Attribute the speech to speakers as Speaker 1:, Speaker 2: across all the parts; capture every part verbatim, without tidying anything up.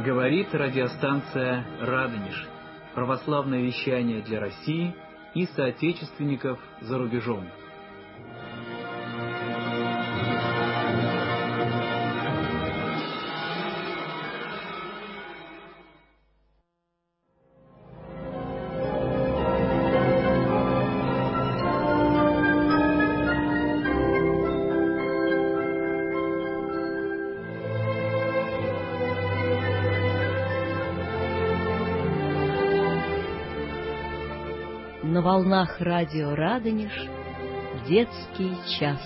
Speaker 1: Говорит радиостанция «Радонеж». Православное вещание для России и соотечественников за рубежом.
Speaker 2: На волнах радио «Радонеж» детский час.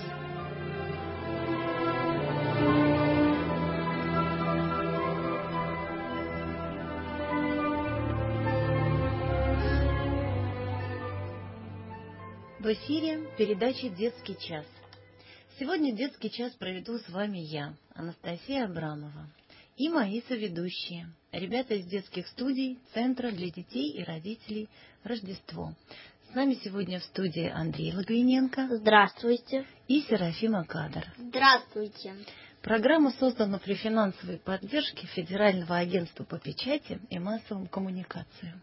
Speaker 2: В эфире передача «Детский час». Сегодня детский час проведу с вами я, Анастасия Абрамова, и мои соведущие, ребята из детских студий Центра для детей и родителей «Рождество». С нами сегодня в студии Андрей Логвиненко.
Speaker 3: Здравствуйте.
Speaker 2: И Серафима Кадр.
Speaker 3: Здравствуйте.
Speaker 2: Программа создана при финансовой поддержке Федерального агентства по печати и массовым коммуникациям.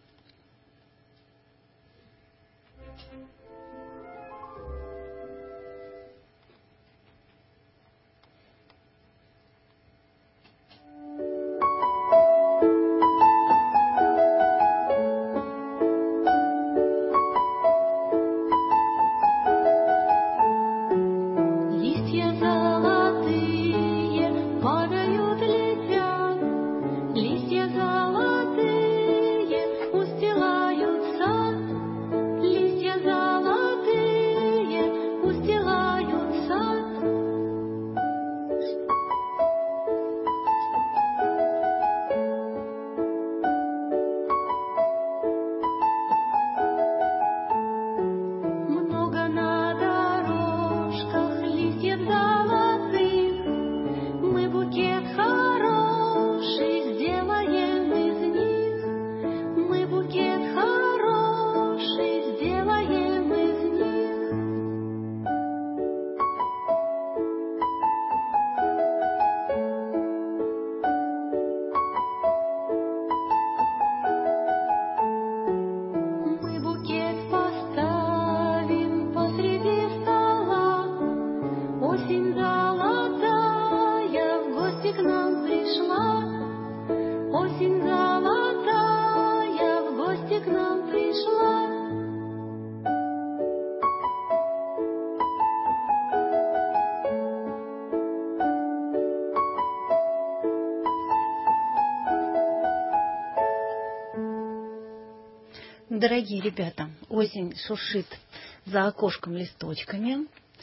Speaker 2: Дорогие ребята, осень шуршит за окошком листочками,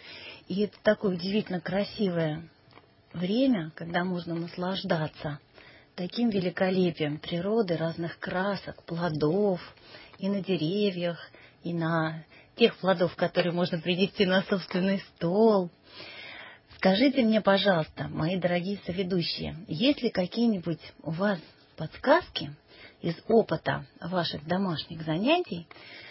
Speaker 2: и это такое удивительно красивое время, когда можно наслаждаться таким великолепием природы, разных красок, плодов, и на деревьях, и на тех плодов, которые можно принести на собственный стол. Скажите мне, пожалуйста, мои дорогие соведущие, есть ли какие-нибудь у вас подсказки из опыта ваших домашних занятий,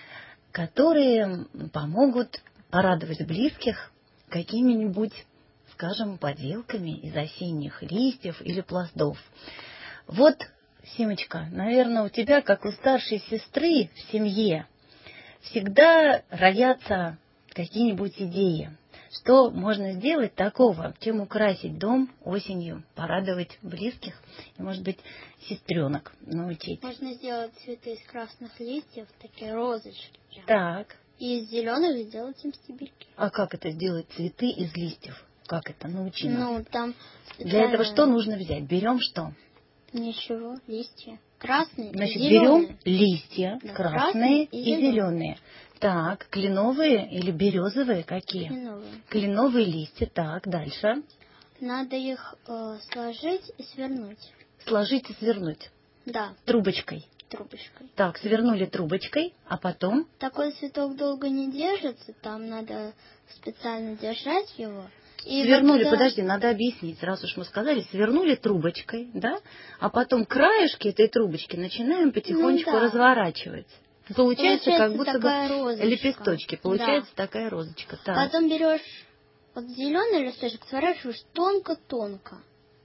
Speaker 2: которые помогут порадовать близких какими-нибудь, скажем, поделками из осенних листьев или плодов? Вот, Симочка, наверное, у тебя, как у старшей сестры в семье, всегда роятся какие-нибудь идеи. Что можно сделать такого, чем украсить дом осенью, порадовать близких и, может быть, сестренок научить?
Speaker 3: Можно сделать цветы из красных листьев, такие розочки.
Speaker 2: Так.
Speaker 3: И из зеленых сделать им стебельки.
Speaker 2: А как это сделать цветы из листьев? Как это? Научи нас.
Speaker 3: Ну, там специально...
Speaker 2: Для этого что нужно взять? Берем что?
Speaker 3: Ничего, листья. Красные
Speaker 2: Значит,
Speaker 3: и зеленые.
Speaker 2: берем листья, да, красные и, и зеленые. зеленые. Так, кленовые или березовые какие?
Speaker 3: Кленовые.
Speaker 2: Кленовые листья, так, дальше.
Speaker 3: Надо их э, сложить и свернуть.
Speaker 2: Сложить и свернуть?
Speaker 3: Да.
Speaker 2: Трубочкой?
Speaker 3: Трубочкой.
Speaker 2: Так, свернули трубочкой, а потом?
Speaker 3: Такой цветок долго не держится, там надо специально держать его. И
Speaker 2: свернули,
Speaker 3: вот,
Speaker 2: подожди, надо объяснить, раз уж мы сказали, свернули трубочкой, да, а потом краешки этой трубочки начинаем потихонечку ну, да. разворачивать. Получается, получается как будто бы розочка. Лепесточки, получается да. такая розочка. Так.
Speaker 3: Потом берешь вот зеленый листочек, сворачиваешь тонко-тонко.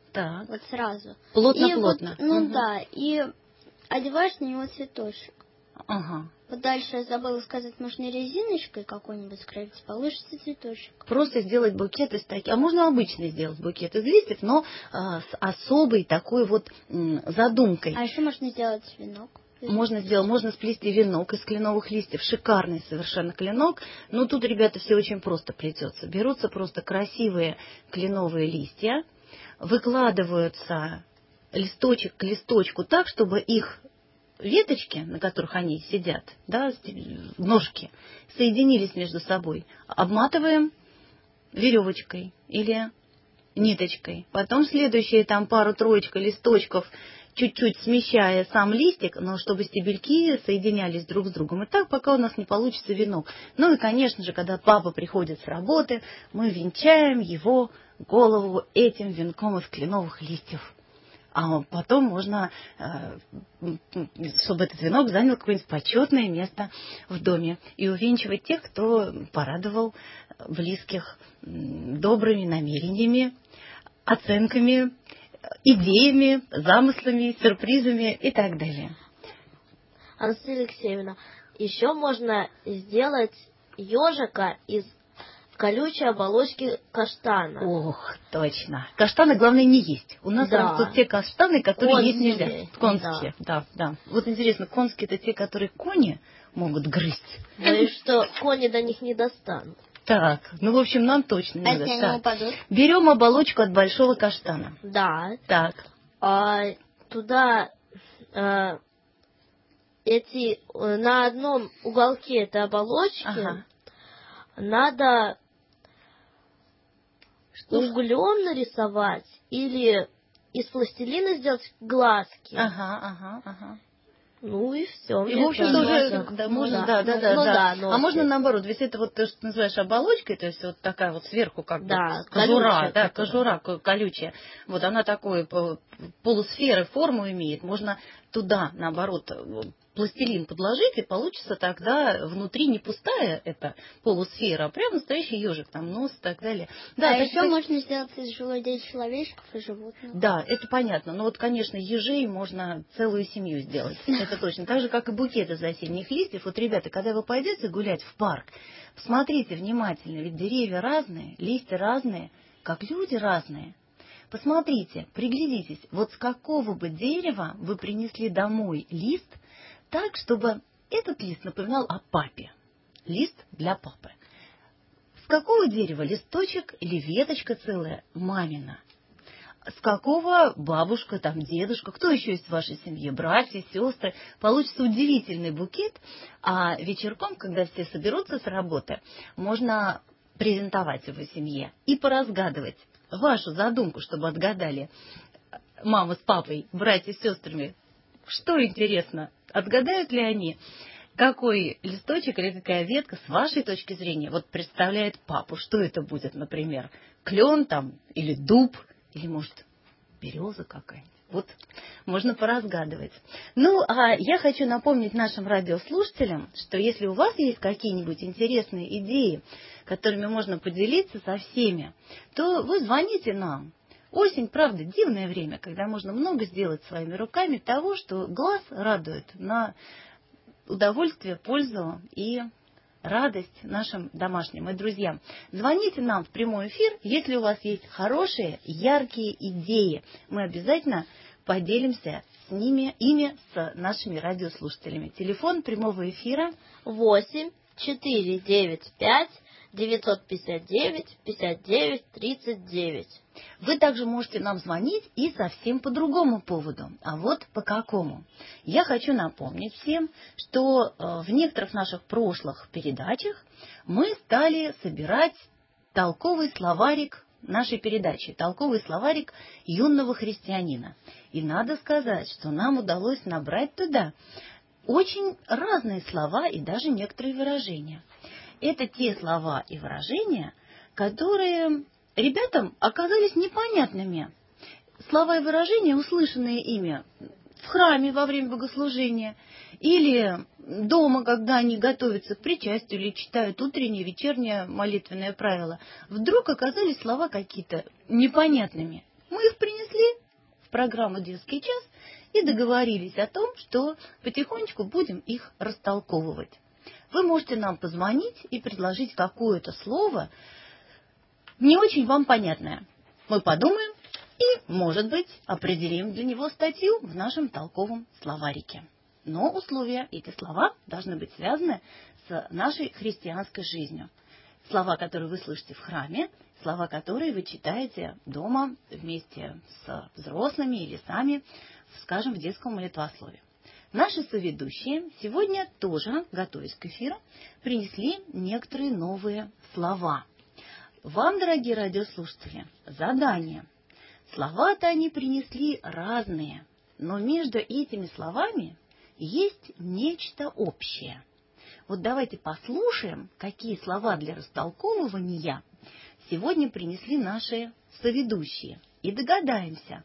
Speaker 2: Так.
Speaker 3: Вот сразу.
Speaker 2: Плотно-плотно.
Speaker 3: Вот, ну
Speaker 2: угу.
Speaker 3: да, и одеваешь на него цветочек.
Speaker 2: Ага.
Speaker 3: Вот дальше я забыла сказать, можно резиночкой какой-нибудь скроить, получится цветочек.
Speaker 2: Просто сделать букет из таких, а можно обычно сделать букет из листьев, но а, с особой такой вот м, задумкой.
Speaker 3: А еще можно сделать венок.
Speaker 2: Можно сделать, можно сплести венок из кленовых листьев, шикарный совершенно кленок. Но тут, ребята, все очень просто плетется. Берутся просто красивые кленовые листья, выкладываются листочек к листочку так, чтобы их веточки, на которых они сидят, да, ножки, соединились между собой. Обматываем веревочкой или ниточкой. Потом следующие там пару-троечка листочков, чуть-чуть смещая сам листик, но чтобы стебельки соединялись друг с другом. И так, пока у нас не получится венок. Ну и, конечно же, когда папа приходит с работы, мы венчаем его голову этим венком из кленовых листьев. А потом можно, чтобы этот венок занял какое-нибудь почетное место в доме. И увенчивать тех, кто порадовал близких добрыми намерениями, оценками, идеями, замыслами, сюрпризами и так далее.
Speaker 4: Анастасия Алексеевна, еще можно сделать ежика из колючей оболочки каштана.
Speaker 2: Ох, точно. Каштаны, главное, не есть. У нас
Speaker 4: да.
Speaker 2: растут те каштаны, которые
Speaker 4: конские.
Speaker 2: есть нельзя. Конские, да. да, да. Вот интересно, конские это те, которые кони могут грызть.
Speaker 4: Боюсь, что кони до них не достанут.
Speaker 2: Так, ну, в общем, нам точно не
Speaker 3: а
Speaker 2: надо.
Speaker 3: если они упадут?
Speaker 2: Берем оболочку от большого каштана.
Speaker 4: Да.
Speaker 2: Так.
Speaker 4: А туда а, эти на одном уголке этой оболочки
Speaker 2: Ага.
Speaker 4: надо углем нарисовать или из пластилина сделать глазки.
Speaker 2: Ага, ага, ага.
Speaker 4: Ну и все.
Speaker 2: И, в общем-то, уже да, можно, да, да, да,
Speaker 4: ну,
Speaker 2: да.
Speaker 4: да
Speaker 2: а можно наоборот, если это вот то, что ты называешь оболочкой, то есть вот такая вот сверху как
Speaker 4: да,
Speaker 2: бы кожура,
Speaker 4: колючая,
Speaker 2: да,
Speaker 4: такая.
Speaker 2: кожура колючая, вот она такой полусферы форму имеет, можно туда, наоборот, пластилин подложить, и получится тогда внутри не пустая эта полусфера, а прям настоящий ежик, там нос и так далее. Да,
Speaker 3: а
Speaker 2: так
Speaker 3: еще
Speaker 2: сказать,
Speaker 3: можно сделать из желудей человечков и животных.
Speaker 2: да, это понятно. Но вот, конечно, ежей можно целую семью сделать. Это точно. Так же, как и букеты из осенних листьев. Вот, ребята, когда вы пойдете гулять в парк, посмотрите внимательно, ведь деревья разные, листья разные, как люди разные. Посмотрите, приглядитесь, вот с какого бы дерева вы принесли домой лист, так, чтобы этот лист напоминал о папе. Лист для папы. С какого дерева листочек или веточка целая мамина? С какого бабушка, там, дедушка, кто еще есть в вашей семье, братья, сестры, получится удивительный букет, а вечерком, когда все соберутся с работы, можно презентовать его семье и поразгадывать вашу задумку, чтобы отгадали мама с папой, братья с сестрами. Что интересно, отгадают ли они, какой листочек или какая ветка с вашей точки зрения вот представляет папу? Что это будет, например, клен там или дуб? Или, может, береза какая-нибудь. Вот можно поразгадывать. Ну, а я хочу напомнить нашим радиослушателям, что если у вас есть какие-нибудь интересные идеи, которыми можно поделиться со всеми, то вы звоните нам. Осень, правда, дивное время, когда можно много сделать своими руками того, что глаз радует на удовольствие, пользу и радость нашим домашним и друзьям. Звоните нам в прямой эфир, если у вас есть хорошие, яркие идеи. Мы обязательно поделимся с ними, ими с нашими радиослушателями. Телефон прямого эфира
Speaker 4: восемь четыре девять пять девятьсот пятьдесят девять пятьдесят девять тридцать девять.
Speaker 2: Вы также можете нам звонить и совсем по другому поводу. А вот по какому. Я хочу напомнить всем, что в некоторых наших прошлых передачах мы стали собирать толковый словарик нашей передачи, толковый словарик юного христианина. И надо сказать, что нам удалось набрать туда очень разные слова и даже некоторые выражения. Это те слова и выражения, которые ребятам оказались непонятными. Слова и выражения, услышанные ими в храме во время богослужения или дома, когда они готовятся к причастию или читают утреннее, вечернее молитвенное правило, вдруг оказались слова какие-то непонятными. Мы их принесли в программу «Детский час» и договорились о том, что потихонечку будем их растолковывать. Вы можете нам позвонить и предложить какое-то слово, не очень вам понятное. Мы подумаем и, может быть, определим для него статью в нашем толковом словарике. Но условия, эти слова должны быть связаны с нашей христианской жизнью. Слова, которые вы слышите в храме, слова, которые вы читаете дома вместе с взрослыми или сами, скажем, в детском молитвослове. Наши соведущие сегодня тоже, готовясь к эфиру, принесли некоторые новые слова. Вам, дорогие радиослушатели, задание. Слова-то они принесли разные, но между этими словами есть нечто общее. Вот давайте послушаем, какие слова для растолковывания сегодня принесли наши соведущие, и догадаемся,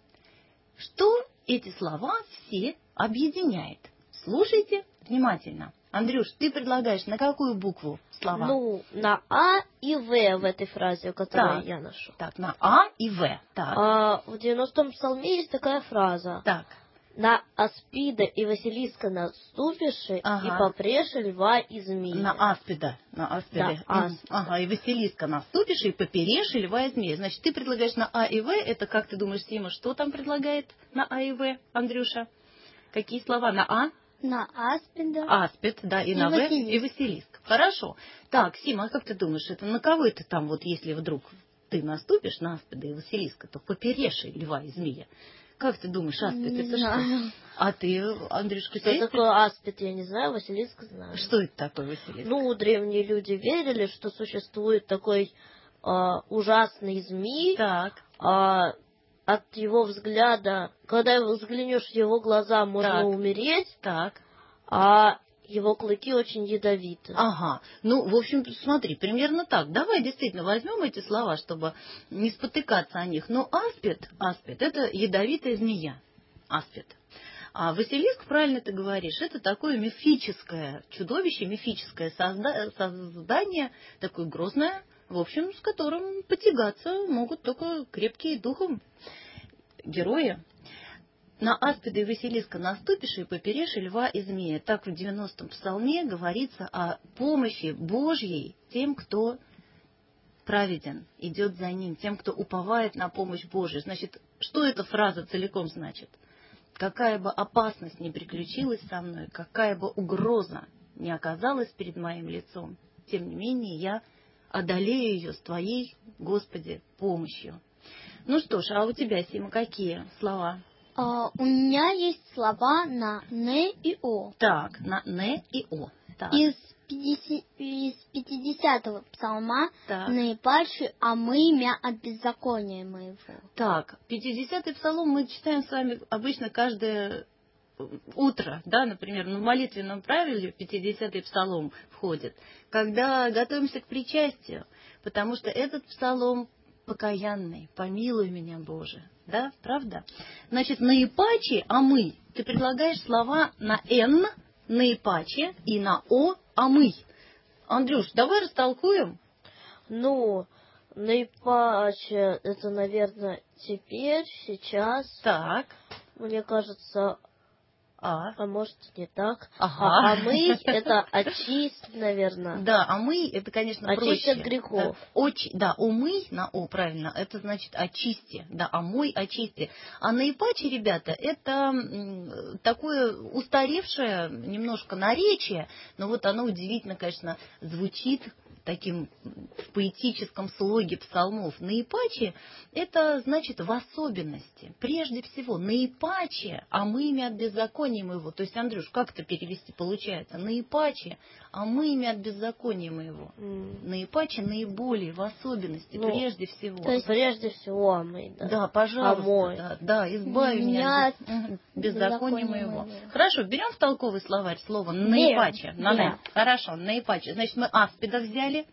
Speaker 2: что эти слова все объединяет. Слушайте внимательно. Андрюш, ты предлагаешь на какую букву слова?
Speaker 4: Ну, на А и В в этой фразе, которую
Speaker 2: Так.
Speaker 4: я нашел.
Speaker 2: Так, на А и В. Так.
Speaker 4: А, в девяностом псалме есть такая фраза.
Speaker 2: Так.
Speaker 4: На аспида и Василиска наступиши,
Speaker 2: Ага.
Speaker 4: и попрешь льва и змея.
Speaker 2: На аспида. На аспида.
Speaker 4: Да, аспида.
Speaker 2: Ага, и Василиска наступишь, и поперешь, и льва и змея. Значит, ты предлагаешь на А и В. Это, как ты думаешь, Сима, что там предлагает на А и В, Андрюша? Какие слова на А?
Speaker 3: На аспида.
Speaker 2: Аспид, да, и,
Speaker 3: И
Speaker 2: на В,
Speaker 3: Василиск.
Speaker 2: и Василиск. Хорошо. Так, Сима, а как ты думаешь, это на кого это там, вот если вдруг ты наступишь на аспида и Василиска, то поперешь льва и змея? Как ты думаешь, аспид,
Speaker 3: Не
Speaker 2: это
Speaker 3: знаю.
Speaker 2: что? А ты, Андрюшка,
Speaker 4: Что такое аспид, я не знаю, Василиск знаю.
Speaker 2: Что это такое, Василиск?
Speaker 4: Ну, древние люди верили, что существует такой а, ужасный змей.
Speaker 2: Так.
Speaker 4: А, от его взгляда, когда взглянешь в его глаза, можно
Speaker 2: Так.
Speaker 4: умереть,
Speaker 2: Так.
Speaker 4: а его клыки очень ядовиты.
Speaker 2: Ага. Ну, в общем, смотри, примерно так. Давай действительно возьмем эти слова, чтобы не спотыкаться о них. Но аспид, аспид, это ядовитая змея. Аспид. А Василиск, правильно ты говоришь, это такое мифическое чудовище, мифическое созда- создание, такое грозное, в общем, с которым потягаться могут только крепкие духом герои. На аспида и Василиска наступишь, и поперешь льва и змея. Так в девяностом псалме говорится о помощи Божьей тем, кто праведен, идет за ним, тем, кто уповает на помощь Божию. Значит, что эта фраза целиком значит? Какая бы опасность ни приключилась со мной, какая бы угроза ни оказалась перед моим лицом, тем не менее я одолею ее с Твоей, Господи, помощью. Ну что ж, а у тебя, Сима, какие слова?
Speaker 3: А, у меня есть слова на «не» и «о».
Speaker 2: Так, на «не» и «о». Так.
Speaker 3: Из, пятидесятого, из пятидесятого псалма
Speaker 2: Так.
Speaker 3: «наипаче, а мы мя от беззакония моего».
Speaker 2: Так, пятидесятый псалом мы читаем с вами обычно каждое утро, да, например, на молитвенном правиле пятидесятый псалом входит, когда готовимся к причастию, потому что этот псалом покаянный, помилуй меня, Боже, да, правда? Значит, наипаче, а мы, ты предлагаешь слова на «н», наипаче и на «о», а мы. Андрюш, давай растолкуем.
Speaker 4: Ну, наипаче, это, наверное, теперь, сейчас.
Speaker 2: Так.
Speaker 4: Мне кажется,
Speaker 2: А.
Speaker 4: а может не так.
Speaker 2: Ага.
Speaker 4: А, а мы это очисть, наверное.
Speaker 2: Да, а мы это, конечно,
Speaker 4: Очисть
Speaker 2: проще.
Speaker 4: от грехов.
Speaker 2: Да, Оч, да, умый на о, правильно, это значит очисти, да, а мой очисти. А наипаче, ребята, это м, такое устаревшее немножко наречие, но вот оно удивительно, конечно, звучит таким в поэтическом слоге псалмов. Наипаче это значит в особенности, прежде всего, наипаче, а мы ими от беззакония моего. То есть, Андрюш, как это перевести получается? Наипаче, а мы ими от беззакония моего.
Speaker 4: Mm.
Speaker 2: Наипаче, наиболее, в особенности,
Speaker 4: Ну,
Speaker 2: прежде всего.
Speaker 4: То есть прежде всего а мы, да.
Speaker 2: Да, пожалуйста,
Speaker 4: а мой.
Speaker 2: да, да, избави меня,
Speaker 3: Меня
Speaker 2: от без- беззакония моего.
Speaker 3: моего.
Speaker 2: Хорошо, берем в толковый словарь слово
Speaker 3: Берем,
Speaker 2: наипаче. На
Speaker 3: да.
Speaker 2: «не». Хорошо, наипаче. Значит, мы аспида взяли,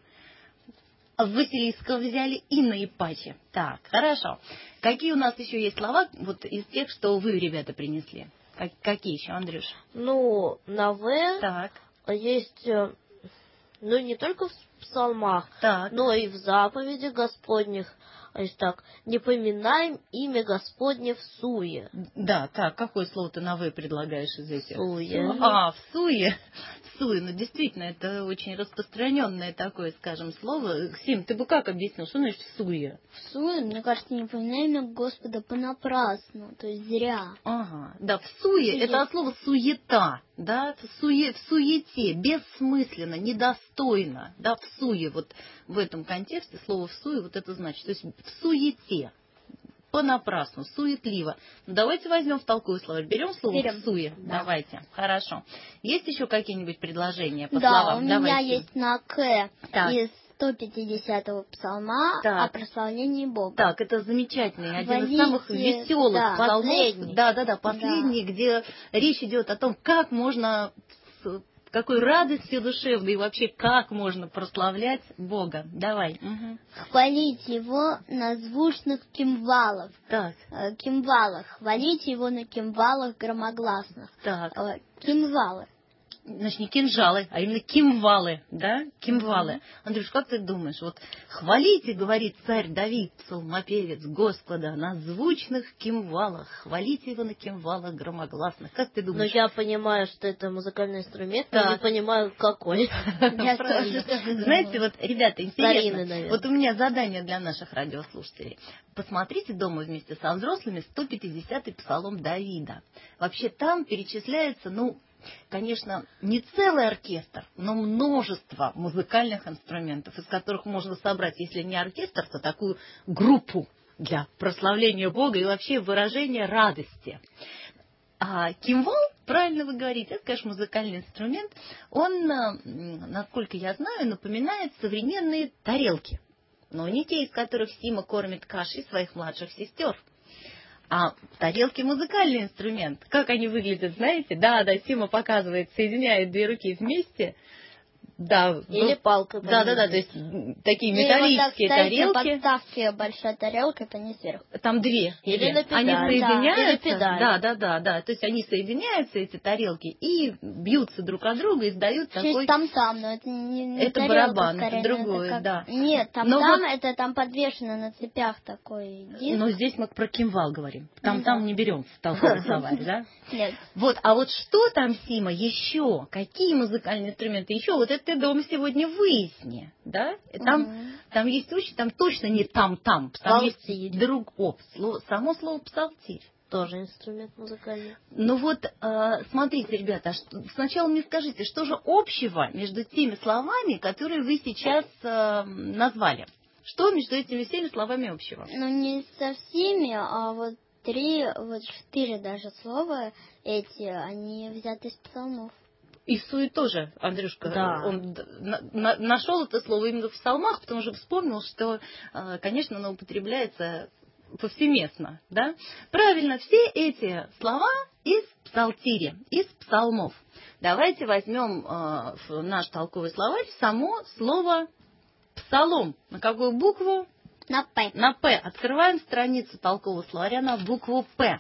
Speaker 2: Василиска взяли и наипаче. Так, хорошо. Какие у нас еще есть слова вот из тех, что вы, ребята, принесли? Как- какие еще, Андрюш?
Speaker 4: Ну, на В
Speaker 2: Так,
Speaker 4: есть, э, ну, не только в псалмах,
Speaker 2: так.
Speaker 4: но и в заповеди Господних. А есть так, не поминаем имя Господне в суе.
Speaker 2: Да, так, какое слово ты на «вы» предлагаешь из этих?
Speaker 4: Суе.
Speaker 2: А, в суе. В суе, ну действительно, это очень распространенное такое, скажем, слово. Сим, ты бы как объяснил, что значит в суе?
Speaker 3: В суе, мне кажется, не поминаем имя Господа понапрасну, то есть зря.
Speaker 2: Ага, да, в суе,
Speaker 3: Суе.
Speaker 2: это от слова суета, да, в, суе, в суете, бессмысленно, недостойно, да, в суе, вот в этом контексте слово в суе, вот это значит, то есть в суете, понапрасну, суетливо. Ну, давайте возьмем в толковый словарь, берем слово
Speaker 3: Берем.
Speaker 2: в суе,
Speaker 3: Да.
Speaker 2: давайте, хорошо. Есть еще какие-нибудь предложения по
Speaker 3: Да,
Speaker 2: словам?
Speaker 3: у меня
Speaker 2: Давайте.
Speaker 3: есть на К
Speaker 2: Так.
Speaker 3: из сто пятидесятого псалма
Speaker 2: Так.
Speaker 3: о прославлении Бога.
Speaker 2: Так, это замечательный, один из
Speaker 3: Хвалите,
Speaker 2: самых веселых
Speaker 3: да.
Speaker 2: псалмов.
Speaker 4: Последний.
Speaker 2: Да, да, да, последний, где речь идет о том, как можно, с какой радостью душевной и вообще как можно прославлять Бога. Давай. Угу.
Speaker 3: Хвалите его на звучных кимвалах.
Speaker 2: Так,
Speaker 3: Э, Кимвалах. Хвалите его на кимвалах громогласных.
Speaker 2: так.
Speaker 3: Э, Кимвалы.
Speaker 2: Значит, не кинжалы, а именно кимвалы, да? Кимвалы. Андрюш, как ты думаешь, вот хвалите, говорит царь Давид, псалмопевец Господа, на звучных кимвалах, хвалите его на кимвалах громогласных. Как ты
Speaker 4: Но
Speaker 2: думаешь?
Speaker 4: я понимаю, что это музыкальный инструмент, но
Speaker 2: Так.
Speaker 4: не понимаю, какой.
Speaker 3: Я
Speaker 2: Правильно.
Speaker 3: тоже так думала.
Speaker 2: Знаете, вот, ребята,
Speaker 4: Старинный,
Speaker 2: интересно.
Speaker 4: наверное.
Speaker 2: Вот у меня задание для наших радиослушателей. Посмотрите дома вместе со взрослыми сто пятидесятый псалом Давида. Вообще там перечисляется, ну, конечно, не целый оркестр, но множество музыкальных инструментов, из которых можно собрать, если не оркестр, то такую группу для прославления Бога и вообще выражения радости. А кимвал, правильно вы говорите, это, конечно, музыкальный инструмент. Он, насколько я знаю, напоминает современные тарелки. Но не те, из которых Сима кормит кашей своих младших сестер. А тарелки музыкальный инструмент. Как они выглядят, знаете? Да, да, Сима показывает, соединяет две руки вместе. Да,
Speaker 4: Или
Speaker 2: ну,
Speaker 4: палка.
Speaker 2: Да, да, да, то есть такие
Speaker 3: Или
Speaker 2: металлические
Speaker 3: вот так ставите
Speaker 2: тарелки.
Speaker 3: подставки, большая тарелка, это не сверху.
Speaker 2: Там две.
Speaker 4: Или
Speaker 2: две.
Speaker 4: на педаль.
Speaker 2: Они
Speaker 3: Да.
Speaker 2: соединяются.
Speaker 4: Или педаль.
Speaker 2: Да, да, да, да. То есть они соединяются, эти тарелки, и бьются друг от друга, и издают такой.
Speaker 3: Есть там-там, но это не, не
Speaker 2: Это
Speaker 3: тарелка,
Speaker 2: барабан, это
Speaker 3: скорее,
Speaker 2: другое,
Speaker 3: как-
Speaker 2: да.
Speaker 3: Нет,
Speaker 2: Но
Speaker 3: там-там,
Speaker 2: вот-
Speaker 3: это там подвешено на цепях такой диск.
Speaker 2: Но здесь мы про кимвал говорим. Там,
Speaker 3: Ну
Speaker 2: там
Speaker 3: да.
Speaker 2: не берем в толковый словарь, да?
Speaker 3: Нет.
Speaker 2: Вот, а вот что там, Сима, еще? Какие музыкальные инструменты еще? Вот это ты дома сегодня выясни, да? Там,
Speaker 3: Мгм.
Speaker 2: там есть очень, там точно не там-там. Там есть
Speaker 4: Псалтирь.
Speaker 2: друг, о, слово- само слово псалтирь.
Speaker 4: Тоже инструмент музыкальный.
Speaker 2: Ну вот, э, смотрите, ребята, а что- сначала мне скажите, что же общего между теми словами, которые вы сейчас э, назвали? Что между этими всеми словами общего?
Speaker 3: Ну, не со всеми, а вот три, вот четыре даже слова эти, они взяты из псалмов.
Speaker 2: И суе тоже, Андрюшка,
Speaker 4: Да.
Speaker 2: он д- на- на- нашел это слово именно в псалмах, потому что вспомнил, что, э, конечно, оно употребляется повсеместно, да? Правильно, все эти слова из псалтири, из псалмов. Давайте возьмем э, в наш толковый словарь само слово псалом. На какую букву?
Speaker 3: На П.
Speaker 2: На П. Открываем страницу толкового словаря на букву П.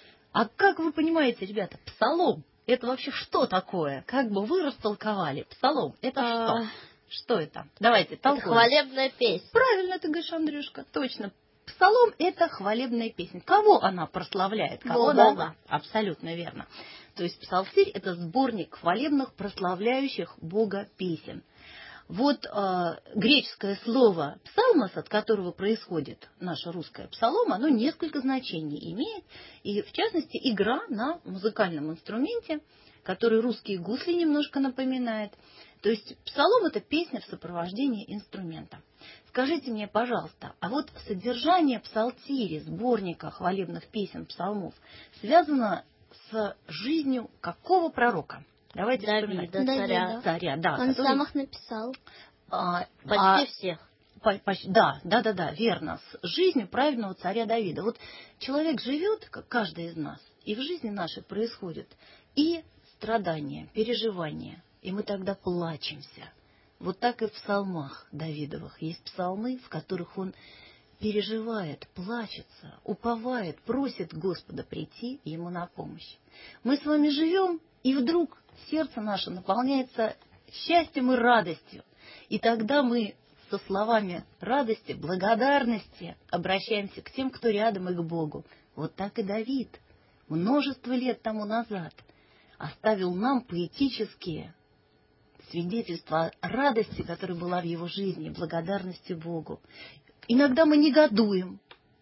Speaker 2: А как вы понимаете, ребята, псалом? Это вообще что такое? Как бы вы растолковали? Псалом, это
Speaker 4: А,
Speaker 2: что? Что это? Давайте,
Speaker 4: Это
Speaker 2: толкуем.
Speaker 4: хвалебная песня.
Speaker 2: Правильно ты говоришь, Андрюшка, точно. Псалом – это хвалебная песня. Кого она прославляет? Кого
Speaker 3: Бога.
Speaker 2: она? Абсолютно верно. То есть псалтирь – это сборник хвалебных, прославляющих Бога песен. Вот э, греческое слово «псалмос», от которого происходит наше русское псалом, оно несколько значений имеет. И, в частности, игра на музыкальном инструменте, который русские гусли немножко напоминает. То есть псалом – это песня в сопровождении инструмента. Скажите мне, пожалуйста, а вот содержание псалтири, сборника хвалебных песен псалмов, связано с жизнью какого пророка? Давайте вспоминать.
Speaker 4: Давида, царя.
Speaker 3: Давида.
Speaker 2: Царя, да.
Speaker 3: Он
Speaker 2: который,
Speaker 3: сам их написал.
Speaker 2: а,
Speaker 4: Почти
Speaker 2: а,
Speaker 4: всех.
Speaker 2: по- почти- да, да, да, да, верно. С жизнью правильного царя Давида. Вот человек живет, как каждый из нас, и в жизни нашей происходит и страдания, переживания, и мы тогда плачемся. Вот так и в псалмах Давидовых есть псалмы, в которых он переживает, плачется, уповает, просит Господа прийти ему на помощь. Мы с вами живем, и вдруг сердце наше наполняется счастьем и радостью. И тогда мы со словами радости, благодарности обращаемся к тем, кто рядом, и к Богу. Вот так и Давид множество лет тому назад оставил нам поэтические свидетельства о радости, которая была в его жизни, благодарности Богу. Иногда мы негодуем,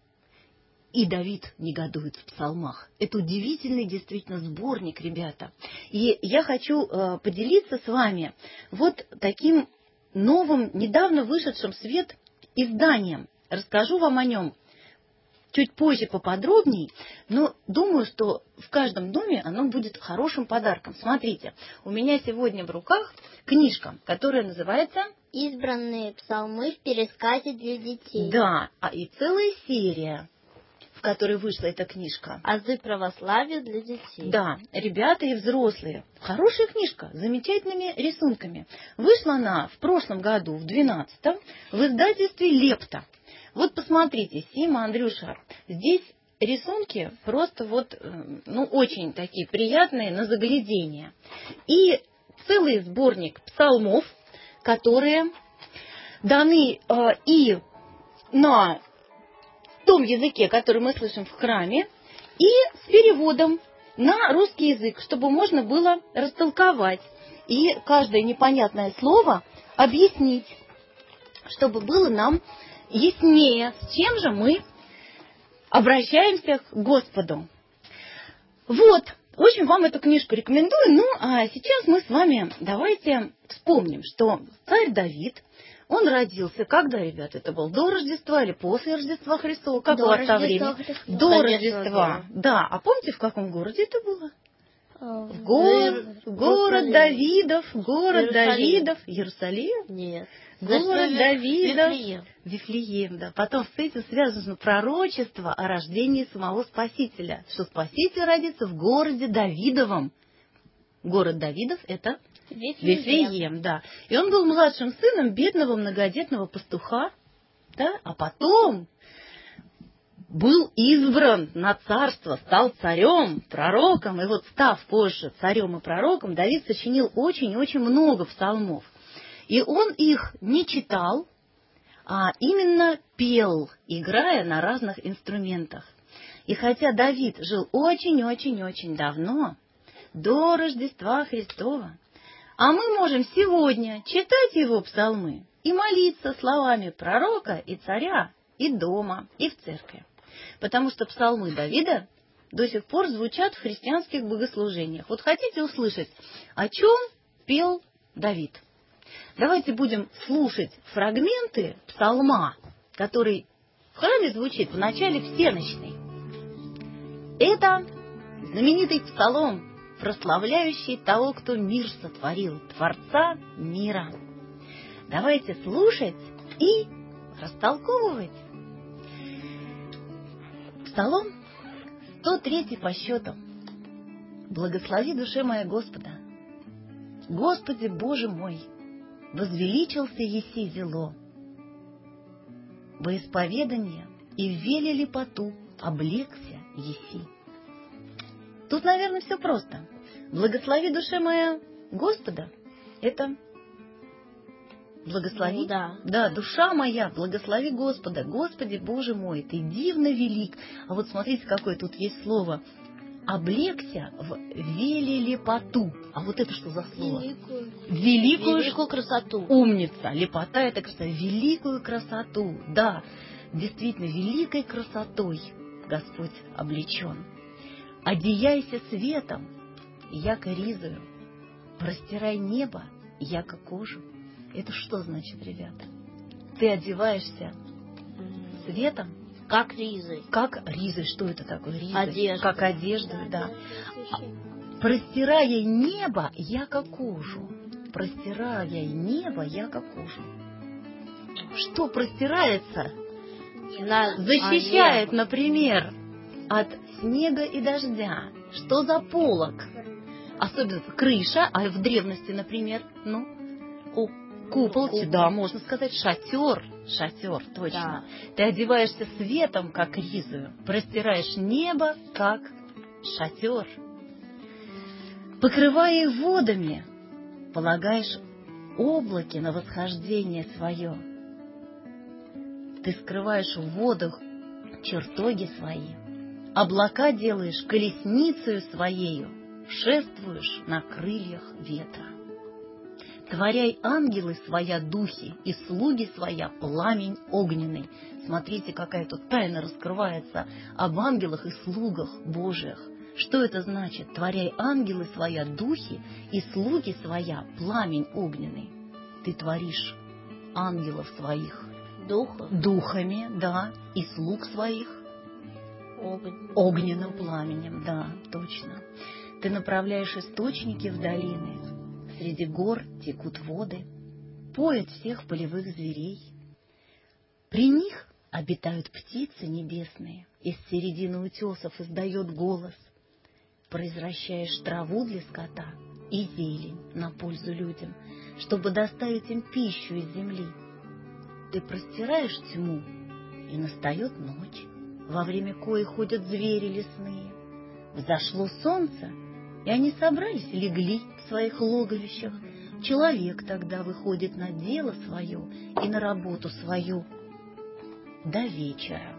Speaker 2: и Давид негодует в псалмах. Это удивительный действительно сборник, ребята. И я хочу э, поделиться с вами вот таким новым, недавно вышедшим в свет изданием. Расскажу вам о нем чуть позже поподробней, но думаю, что в каждом доме оно будет хорошим подарком. Смотрите, у меня сегодня в руках книжка, которая называется
Speaker 3: «Избранные псалмы в пересказе для детей».
Speaker 2: Да, а и целая серия, в которой вышла эта книжка.
Speaker 4: «Азы православия для детей».
Speaker 2: Да, ребята и взрослые. Хорошая книжка, с замечательными рисунками. Вышла она в прошлом году, в двенадцатом, в издательстве «Лепта». Вот посмотрите, Сима, Андрюша, здесь рисунки просто вот, ну, очень такие приятные на заглядение. И целый сборник псалмов, которые даны э, и на том языке, который мы слышим в храме, и с переводом на русский язык, чтобы можно было растолковать и каждое непонятное слово объяснить, чтобы было нам яснее, с чем же мы обращаемся к Господу. Вот, очень вам эту книжку рекомендую. Ну, а сейчас мы с вами давайте вспомним, что царь Давид, он родился, когда, ребят, это было до Рождества или после Рождества Христова? Как у вас со временем? До Рождества. Да, а помните, в каком городе это было? В гор... Город Давидов, город Давидов, Иерусалим?
Speaker 4: Нет.
Speaker 2: Город Давидов,
Speaker 4: Вифлеем.
Speaker 2: Вифлеем, да. Потом с этим связано пророчество о рождении самого Спасителя, что Спаситель родится в городе Давидовом. Город Давидов — это
Speaker 3: Вифлеем.
Speaker 2: Вифлеем, да. И он был младшим сыном бедного многодетного пастуха, да, а потом был избран на царство, стал царем, пророком, и вот став позже царем и пророком, Давид сочинил очень-очень много псалмов. И он их не читал, а именно пел, играя на разных инструментах. И хотя Давид жил очень-очень-очень давно, до Рождества Христова, а мы можем сегодня читать его псалмы и молиться словами пророка и царя и дома, и в церкви. Потому что псалмы Давида до сих пор звучат в христианских богослужениях. Вот хотите услышать, о чем пел Давид? Давайте будем слушать фрагменты псалма, который в храме звучит в начале всенощной. Это знаменитый псалом, прославляющий того, кто мир сотворил, Творца мира. Давайте слушать и растолковывать. Псалом сто третий по счету. Благослови, душе моя, Господа. Господи, Боже мой, возвеличился еси зело. Во исповедание и в веле лепоту облегся еси. Тут, наверное, все просто. Благослови, душе моя, Господа. Это благослови.
Speaker 4: Ну, да.
Speaker 2: Да, душа моя, благослови Господа. Господи, Боже мой, ты дивно велик. А вот смотрите, какое тут есть слово. Облегся в веле лепоту. А вот это что за слово?
Speaker 3: Великую.
Speaker 2: Великую,
Speaker 4: Великую красоту.
Speaker 2: Умница. Лепота — это красота. Великую красоту. Да, действительно, великой красотой Господь облечен. Одеяйся светом, яко ризою. Простирай небо, яко кожу. Это что значит, ребята? Ты одеваешься светом,
Speaker 4: Как ризой.
Speaker 2: как ризой. Что это такое ризой?
Speaker 4: Одежда.
Speaker 2: Как одежду, да. Простирая небо, яко кожу. Простирая небо, яко кожу. Что простирается?
Speaker 4: На...
Speaker 2: Защищает,
Speaker 4: а,
Speaker 2: например, от снега и дождя. Что за полог? Особенно крыша, а в древности, например, ну, о, купол,
Speaker 4: Купол.
Speaker 2: да, можно сказать, шатер. Шатер, точно.
Speaker 4: Да.
Speaker 2: Ты одеваешься светом, как ризою, простираешь небо, как шатер. Покрывая водами, полагаешь облаки на восхождение свое. Ты скрываешь в водах чертоги свои, облака делаешь колесницею своею, шествуешь на крыльях ветра. Творяй ангелы своя духи, и слуги своя пламень огненный. Смотрите, какая тут тайна раскрывается об ангелах и слугах Божиих. Что это значит? Творяй ангелы своя духи, и слуги своя пламень огненный. Ты творишь ангелов своих
Speaker 4: Духов.
Speaker 2: духами, да, и слуг своих
Speaker 4: Огонь.
Speaker 2: огненным пламенем, да, точно. Ты направляешь источники в долины, среди гор текут воды, поют всех полевых зверей. При них обитают птицы небесные, из середины утесов издает голос. Произвращаешь траву для скота и зелень на пользу людям, чтобы доставить им пищу из земли. Ты простираешь тьму, и настает ночь, во время коей ходят звери лесные. Взошло солнце, и они собрались, легли в своих логовищах. Человек тогда выходит на дело свое и на работу свою до вечера.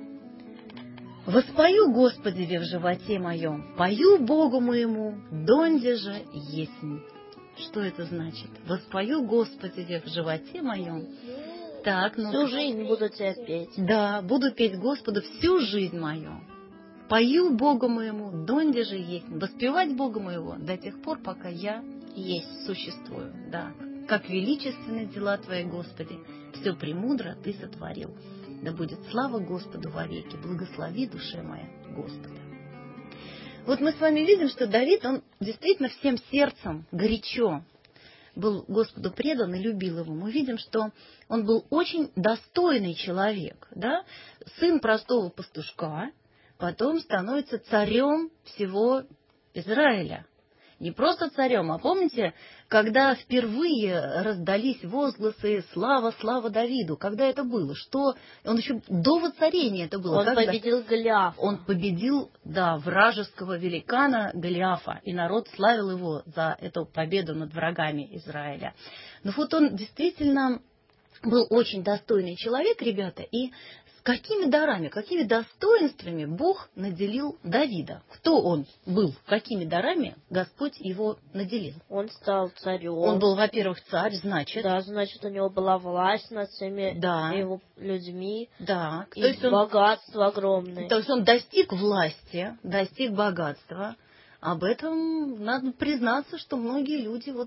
Speaker 2: Воспою Господи в животе моем, пою Богу моему, донде же есмь. Что это значит? Воспою Господи в животе моем. Так, ну,
Speaker 4: Всю жизнь буду тебя петь.
Speaker 2: Да, буду петь Господу всю жизнь мою. Пою Богу моему, донде же есть. Воспевать Бога моего до тех пор, пока я есть, существую. Да. Как величественны дела Твои, Господи, все премудро Ты сотворил. Да будет слава Господу вовеки. Благослови, душе моя, Господа. Вот мы с вами видим, что Давид, он действительно всем сердцем горячо был Господу предан и любил его. Мы видим, что он был очень достойный человек, да? Сын простого пастушка, потом становится царем всего Израиля. Не просто царем, а помните, когда впервые раздались возгласы «Слава, слава Давиду», когда это было? Что? Он еще до воцарения это было.
Speaker 4: Он
Speaker 2: Когда?
Speaker 4: победил Голиафа.
Speaker 2: Он победил, да, вражеского великана Голиафа, и народ славил его за эту победу над врагами Израиля. Но вот он действительно был очень достойный человек, ребята, и какими дарами, какими достоинствами Бог наделил Давида? Кто он был? Какими дарами Господь его наделил?
Speaker 4: Он стал царем.
Speaker 2: Он был, во-первых, царь, значит.
Speaker 4: Да, значит, у него была власть над всеми
Speaker 2: да.
Speaker 4: его людьми.
Speaker 2: Да.
Speaker 4: И
Speaker 2: то есть он,
Speaker 4: богатство огромное.
Speaker 2: То есть он достиг власти, достиг богатства. Об этом надо признаться, что многие люди вот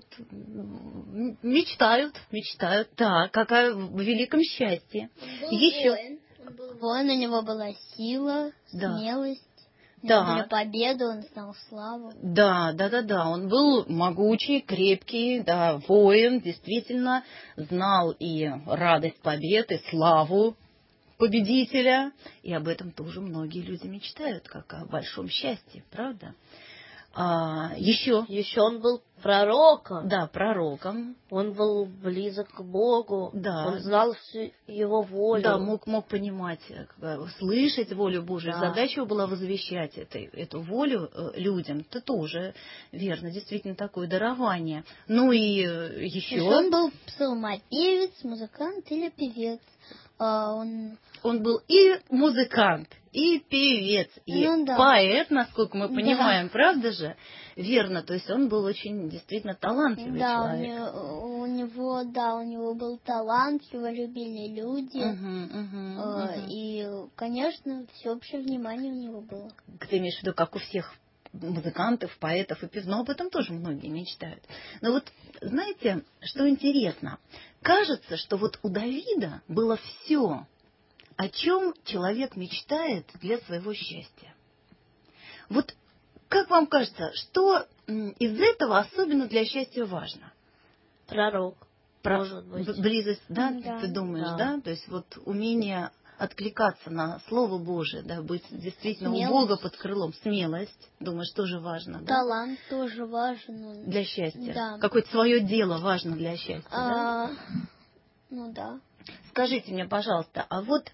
Speaker 2: мечтают, мечтают. Да, какая в великом счастье.
Speaker 3: Был
Speaker 2: Еще.
Speaker 3: воин. Он был воин, у него была сила,
Speaker 2: да.
Speaker 3: смелость, у
Speaker 2: да.
Speaker 3: него была победа, он знал славу.
Speaker 2: Да, да, да, да. Он был могучий, крепкий, да, воин, действительно знал и радость победы, и славу победителя. И об этом тоже многие люди мечтают, как о большом счастье, правда? А, еще.
Speaker 4: Еще он был пророком.
Speaker 2: Да, пророком.
Speaker 4: Он был близок к Богу.
Speaker 2: Да.
Speaker 4: Он знал всю его волю.
Speaker 2: Да, мог, мог понимать, слышать волю Божию.
Speaker 4: Да.
Speaker 2: Задача его была возвещать это, эту волю людям. Это тоже верно, действительно такое дарование. Ну и еще...
Speaker 3: Еще он был псалмопевец, музыкант или певец. А он...
Speaker 2: он был и музыкант, и певец, и
Speaker 3: ну, да.
Speaker 2: поэт, насколько мы понимаем, да. Правда же? Верно, то есть он был очень действительно талантливый
Speaker 3: да,
Speaker 2: человек.
Speaker 3: Да, у, у него, да, у него был талант, его любили люди.
Speaker 2: Угу, угу,
Speaker 3: э,
Speaker 2: угу.
Speaker 3: И, конечно, всеобщее внимание у него было.
Speaker 2: Ты имеешь в виду, как у всех музыкантов, поэтов и певцов, но об этом тоже многие мечтают. Но вот, знаете, что интересно? Кажется, что вот у Давида было все, о чем человек мечтает для своего счастья. Вот как вам кажется, что из этого особенно для счастья важно?
Speaker 4: Пророк.
Speaker 2: Про...
Speaker 4: Может быть.
Speaker 2: Близость, да,
Speaker 3: да.
Speaker 2: ты думаешь, да.
Speaker 4: да?
Speaker 2: То есть вот умение откликаться на Слово Божие, да, быть действительно
Speaker 3: смелость.
Speaker 2: У Бога под крылом. Смелость, думаешь, тоже важно, да?
Speaker 3: Талант тоже важен.
Speaker 2: Для счастья.
Speaker 3: Да.
Speaker 2: Какое-то свое дело важно для счастья,
Speaker 3: а,
Speaker 2: да?
Speaker 3: Ну да.
Speaker 2: Скажите мне, пожалуйста, а вот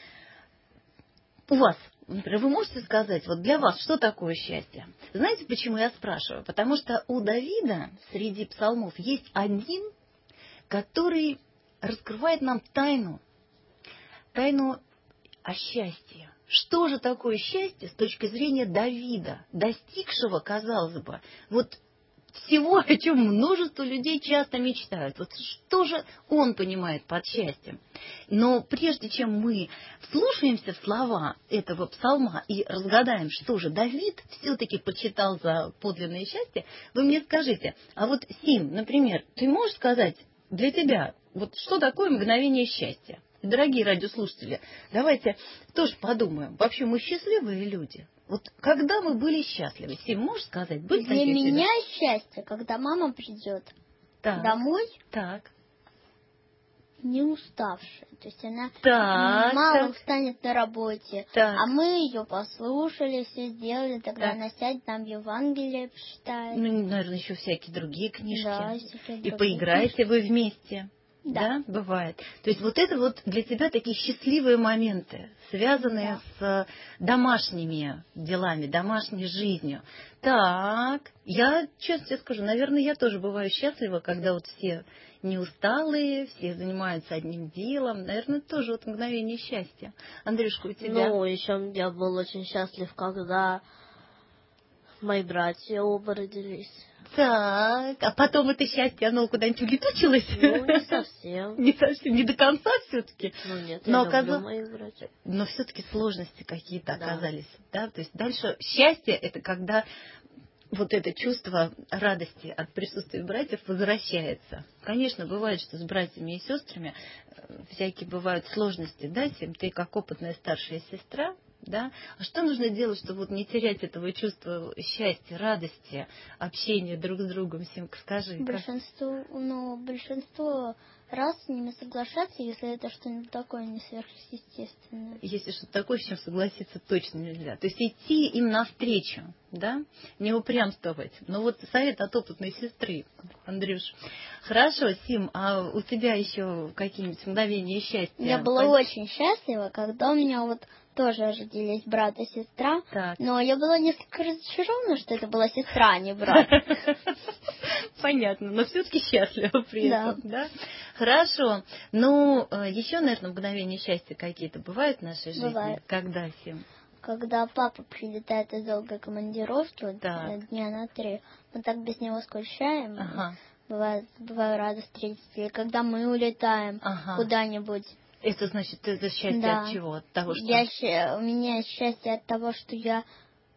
Speaker 2: у вас, например, вы можете сказать, вот для вас что такое счастье? Знаете, почему я спрашиваю? Потому что у Давида среди псалмов есть один, который раскрывает нам тайну тайну о счастье. Что же такое счастье с точки зрения Давида, достигшего, казалось бы, вот всего, о чем множество людей часто мечтают. Вот что же он понимает под счастьем? Но прежде чем мы вслушаемся в слова этого псалма и разгадаем, что же Давид все-таки почитал за подлинное счастье, вы мне скажите, а вот, Сим, например, ты можешь сказать для тебя, вот что такое мгновение счастья? Дорогие радиослушатели, давайте тоже подумаем. Вообще мы счастливые люди. Вот когда мы были счастливы? Сим, можешь сказать? Были
Speaker 3: Для
Speaker 2: такие
Speaker 3: меня
Speaker 2: всегда?
Speaker 3: счастье, когда мама придет
Speaker 2: Так.
Speaker 3: домой,
Speaker 2: Так.
Speaker 3: не уставшая. То есть она
Speaker 2: Так,
Speaker 3: мало
Speaker 2: так.
Speaker 3: устанет на работе,
Speaker 2: Так.
Speaker 3: а мы ее послушали, все сделали, тогда
Speaker 2: Так.
Speaker 3: она сядет, нам Евангелие почитает.
Speaker 2: Ну, наверное, еще всякие другие книжки.
Speaker 3: Да, всякие
Speaker 2: И
Speaker 3: другие
Speaker 2: поиграете вы вместе.
Speaker 3: Да.
Speaker 2: Да, бывает. То есть вот это вот для тебя такие счастливые моменты, связанные
Speaker 3: Да.
Speaker 2: с домашними делами, домашней жизнью. Так, я честно тебе скажу, наверное, я тоже бываю счастлива, когда вот все не усталые, все занимаются одним делом. Наверное, тоже вот мгновение счастья. Андрюшка, у тебя?
Speaker 4: Ну, еще я был очень счастлив, когда мои братья оба родились.
Speaker 2: Так, а потом это счастье, оно куда-нибудь улетучилось?
Speaker 4: Ну, не совсем.
Speaker 2: Не совсем, не до конца все-таки.
Speaker 4: Ну, нет,
Speaker 2: Но
Speaker 4: я
Speaker 2: оказ-
Speaker 4: люблю моих братьев.
Speaker 2: Но все-таки сложности какие-то
Speaker 4: Да.
Speaker 2: оказались. Да? То есть дальше счастье — это когда вот это чувство радости от присутствия братьев возвращается. Конечно, бывает, что с братьями и сестрами э, всякие бывают сложности. Да, Сим, ты как опытная старшая сестра, да? А что нужно делать, чтобы вот не терять этого чувства счастья, радости, общения друг с другом, Симка, скажи. как-
Speaker 3: Большинство, ну, большинство раз с ними соглашаться, если это что-нибудь такое не сверхъестественное.
Speaker 2: Если что-то такое, с чем согласиться точно нельзя. То есть идти им навстречу, да, не упрямствовать. Но вот совет от опытной сестры, Андрюш. Хорошо, Сим, а у тебя еще какие-нибудь мгновения счастья?
Speaker 3: Я была
Speaker 2: Пон-
Speaker 3: очень счастлива, когда у меня вот тоже родились брат и сестра,
Speaker 2: Так.
Speaker 3: но я была несколько разочарована, что это была сестра, а не брат.
Speaker 2: Понятно, но все-таки счастлива при
Speaker 3: Да.
Speaker 2: этом, да? Хорошо. Ну, э, еще, наверное, мгновения счастья какие-то бывают в нашей жизни?
Speaker 3: Бывает.
Speaker 2: Когда, Сим?
Speaker 3: Когда папа прилетает из долгой командировки, вот,
Speaker 2: Так.
Speaker 3: э, дня на три, мы так без него скучаем.
Speaker 2: Ага.
Speaker 3: Бывает, бываю рада встретиться. Или когда мы улетаем
Speaker 2: Ага.
Speaker 3: куда-нибудь.
Speaker 2: Это значит, это счастье
Speaker 3: Да.
Speaker 2: от чего? От того, что...
Speaker 3: Я, щ- у меня счастье от того, что я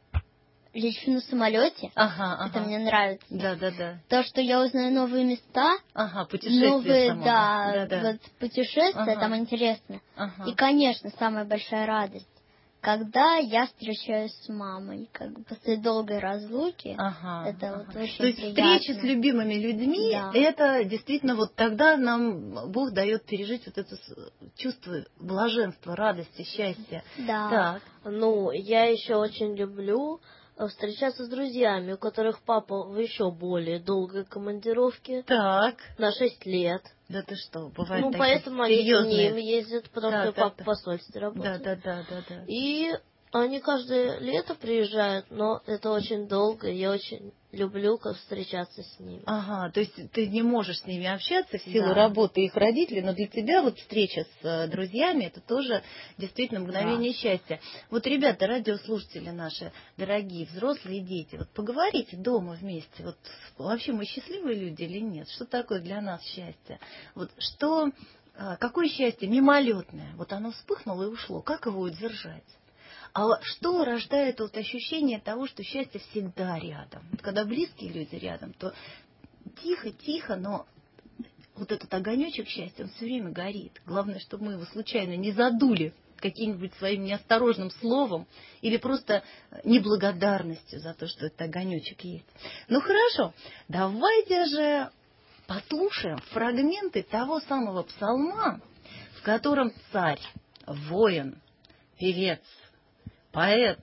Speaker 3: лечу на самолете.
Speaker 2: Ага, ага.
Speaker 3: Это мне нравится.
Speaker 2: Да, да, да.
Speaker 3: То, что я узнаю новые места,
Speaker 2: Ага, путешествие
Speaker 3: новые,
Speaker 2: само.
Speaker 3: да,
Speaker 2: да, да.
Speaker 3: вот путешествия,
Speaker 2: Ага.
Speaker 3: там интересно.
Speaker 2: Ага.
Speaker 3: И, конечно, самая большая радость, когда я встречаюсь с мамой, как бы после долгой разлуки.
Speaker 2: Ага,
Speaker 3: Это
Speaker 2: ага.
Speaker 3: вот очень
Speaker 2: То есть
Speaker 3: приятно.
Speaker 2: встреча с любимыми людьми,
Speaker 3: Да.
Speaker 2: это действительно вот тогда нам Бог дает пережить вот это с- чувство блаженства, радости, счастья.
Speaker 3: Да.
Speaker 2: Так.
Speaker 4: Ну, я еще очень люблю э, встречаться с друзьями, у которых папа в еще более долгой командировке,
Speaker 2: Так.
Speaker 4: на шесть лет.
Speaker 2: Да ты что, бывает
Speaker 4: Ну,
Speaker 2: такие
Speaker 4: поэтому они с
Speaker 2: серьезные.
Speaker 4: ним ездят, потому
Speaker 2: Да,
Speaker 4: что
Speaker 2: да,
Speaker 4: папа
Speaker 2: да.
Speaker 4: в посольстве
Speaker 2: Да,
Speaker 4: работает.
Speaker 2: да, да, да, да.
Speaker 4: И они каждое лето приезжают, но это очень долго, и я очень люблю как встречаться с ними.
Speaker 2: Ага, то есть ты не можешь с ними общаться в силу
Speaker 4: Да.
Speaker 2: работы их родителей, но для тебя вот встреча с э, друзьями — это тоже действительно мгновение счастья. Вот, ребята, радиослушатели наши, дорогие, взрослые дети, вот поговорите дома вместе. Вот вообще мы счастливые люди или нет? Что такое для нас счастье? Вот что, а, какое счастье мимолетное? Вот оно вспыхнуло и ушло. Как его удержать? А что рождает вот ощущение того, что счастье всегда рядом? Вот когда близкие люди рядом, то тихо-тихо, но вот этот огонечек счастья, он все время горит. Главное, чтобы мы его случайно не задули каким-нибудь своим неосторожным словом или просто неблагодарностью за то, что этот огонечек есть. Ну хорошо, давайте же послушаем фрагменты того самого псалма, в котором царь, воин, певец, поэт,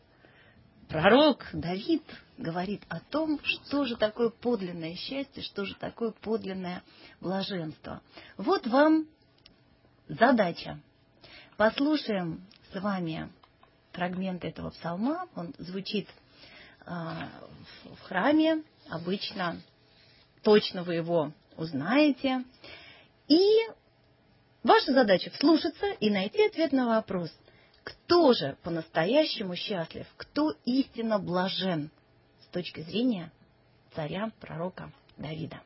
Speaker 2: пророк Давид говорит о том, что же такое подлинное счастье, что же такое подлинное блаженство. Вот вам задача. Послушаем с вами фрагмент этого псалма. Он звучит а, в храме, обычно точно вы его узнаете. И Ваша задача вслушаться и найти ответ на вопрос, кто же по-настоящему счастлив, кто истинно блажен с точки зрения царя, пророка Давида.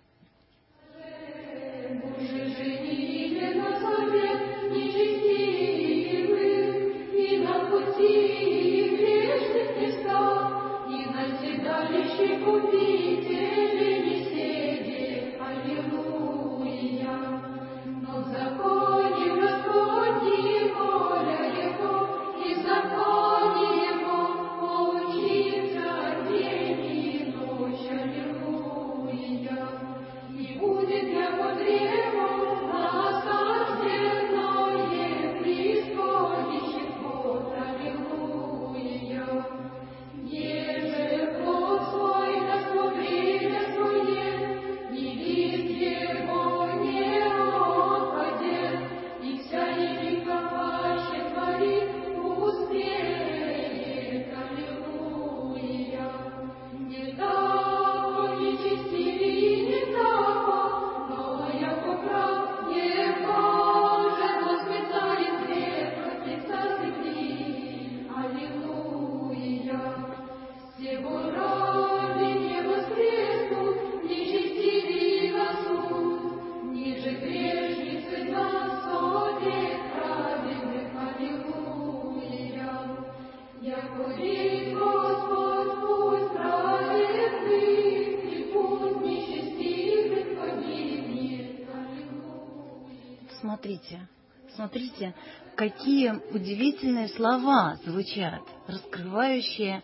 Speaker 2: Смотрите, смотрите, какие удивительные слова звучат, раскрывающие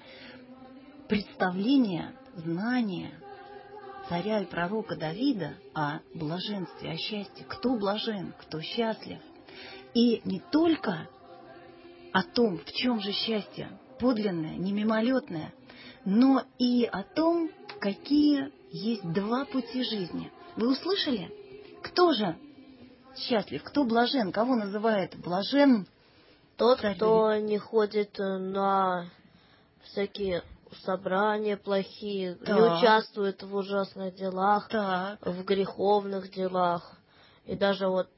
Speaker 2: представление, знание царя и пророка Давида о блаженстве, о счастье. Кто блажен, кто счастлив. И не только о том, в чем же счастье подлинное, не мимолетное, но и о том, какие есть два пути жизни. Вы услышали? Кто же счастлив, кто блажен, кого называют блажен?
Speaker 4: Тот, кто не ходит на всякие собрания плохие,
Speaker 2: Так.
Speaker 4: не участвует в ужасных делах,
Speaker 2: Так.
Speaker 4: в греховных делах. И даже вот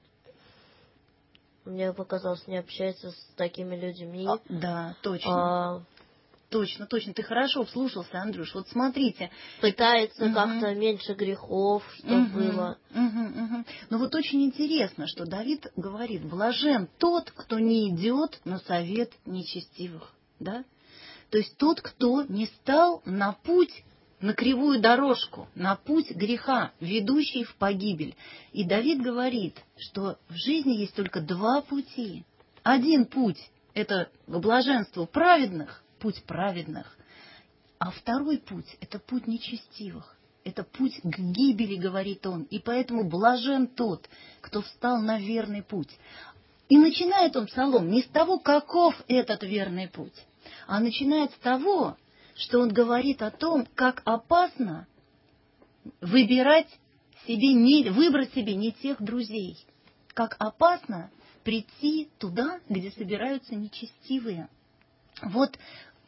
Speaker 4: мне показалось, не общается с такими людьми.
Speaker 2: А, да, точно.
Speaker 4: А,
Speaker 2: точно, точно. Ты хорошо вслушался, Андрюш. Вот смотрите.
Speaker 4: Пытается
Speaker 2: угу.
Speaker 4: как-то меньше грехов, чтобы
Speaker 2: угу.
Speaker 4: было.
Speaker 2: Угу, угу. Но вот очень интересно, что Давид говорит: блажен тот, кто не идет на совет нечестивых. Да? То есть тот, кто не стал на путь, на кривую дорожку, на путь греха, ведущий в погибель. И Давид говорит, что в жизни есть только два пути. Один путь – это к блаженству праведных, путь праведных. А второй путь – это путь нечестивых. Это путь к гибели, говорит он. И поэтому блажен тот, кто встал на верный путь. И начинает он псалом не с того, каков этот верный путь, а начинает с того, что он говорит о том, как опасно выбирать себе не, выбрать себе не тех друзей, как опасно прийти туда, где собираются нечестивые. Вот,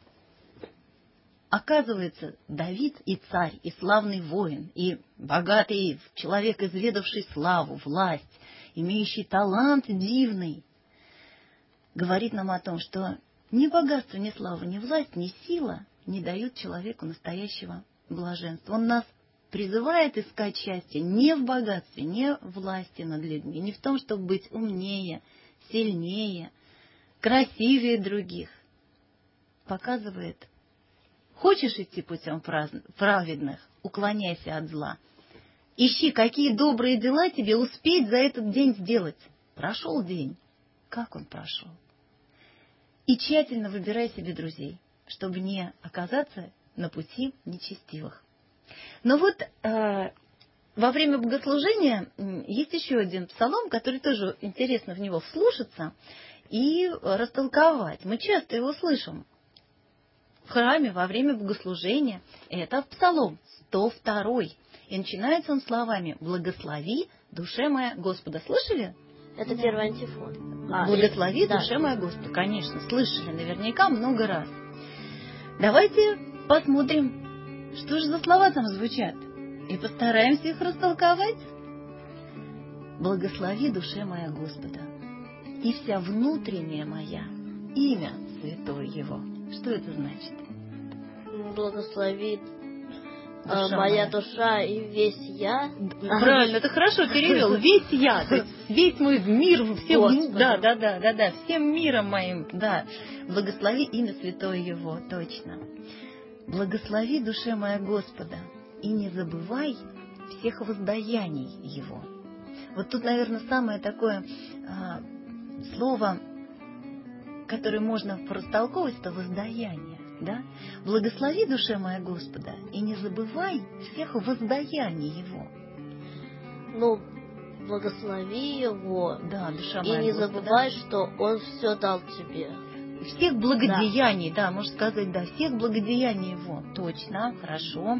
Speaker 2: оказывается, Давид и царь, и славный воин, и богатый человек, изведавший славу, власть, имеющий талант дивный, говорит нам о том, что ни богатство, ни слава, ни власть, ни сила не дают человеку настоящего блаженства. Он нас призывает искать счастье не в богатстве, не в власти над людьми, не в том, чтобы быть умнее, сильнее, красивее других. Показывает: хочешь идти путем праведных, уклоняйся от зла. Ищи, какие добрые дела тебе успеть за этот день сделать. Прошел день. Как он прошел? И тщательно выбирай себе друзей, чтобы не оказаться на пути нечестивых. Но вот э, во время богослужения есть еще один псалом, который тоже интересно в него вслушаться и растолковать. Мы часто его слышим в храме во время богослужения. Это псалом сто второй. И начинается он словами: «Благослови, душе моя, Господа». Слышали?
Speaker 4: Это первый антифон. А,
Speaker 2: «Благослови,
Speaker 4: да.
Speaker 2: душе моя, Господа». Конечно, слышали наверняка много раз. Давайте посмотрим, что же за слова там звучат, и постараемся их растолковать. Благослови, душе моя, Господа, и вся внутренняя моя имя святое Его. Что это значит?
Speaker 4: Благослови
Speaker 2: Душа
Speaker 4: а, моя
Speaker 2: моя.
Speaker 4: душа и весь я.
Speaker 2: Правильно, ты хорошо перевел. Весь я, то есть весь мой мир, всем,
Speaker 4: Господи.
Speaker 2: да, да, да, да, да, всем миром моим, да. Благослови имя святое Его, точно. Благослови, душе моя, Господа, и не забывай всех воздаяний Его. Вот тут, наверное, самое такое а, слово, которое можно порастолковывать, это воздаяние. Да? Благослови, душе моя, Господа, и не забывай всех воздаяний Его.
Speaker 4: Ну, благослови Его.
Speaker 2: Да, душа
Speaker 4: И
Speaker 2: моя,
Speaker 4: не
Speaker 2: Господа.
Speaker 4: забывай, что Он все дал тебе.
Speaker 2: Всех благодеяний, да. да, можно сказать, да, всех благодеяний Его. Точно, хорошо.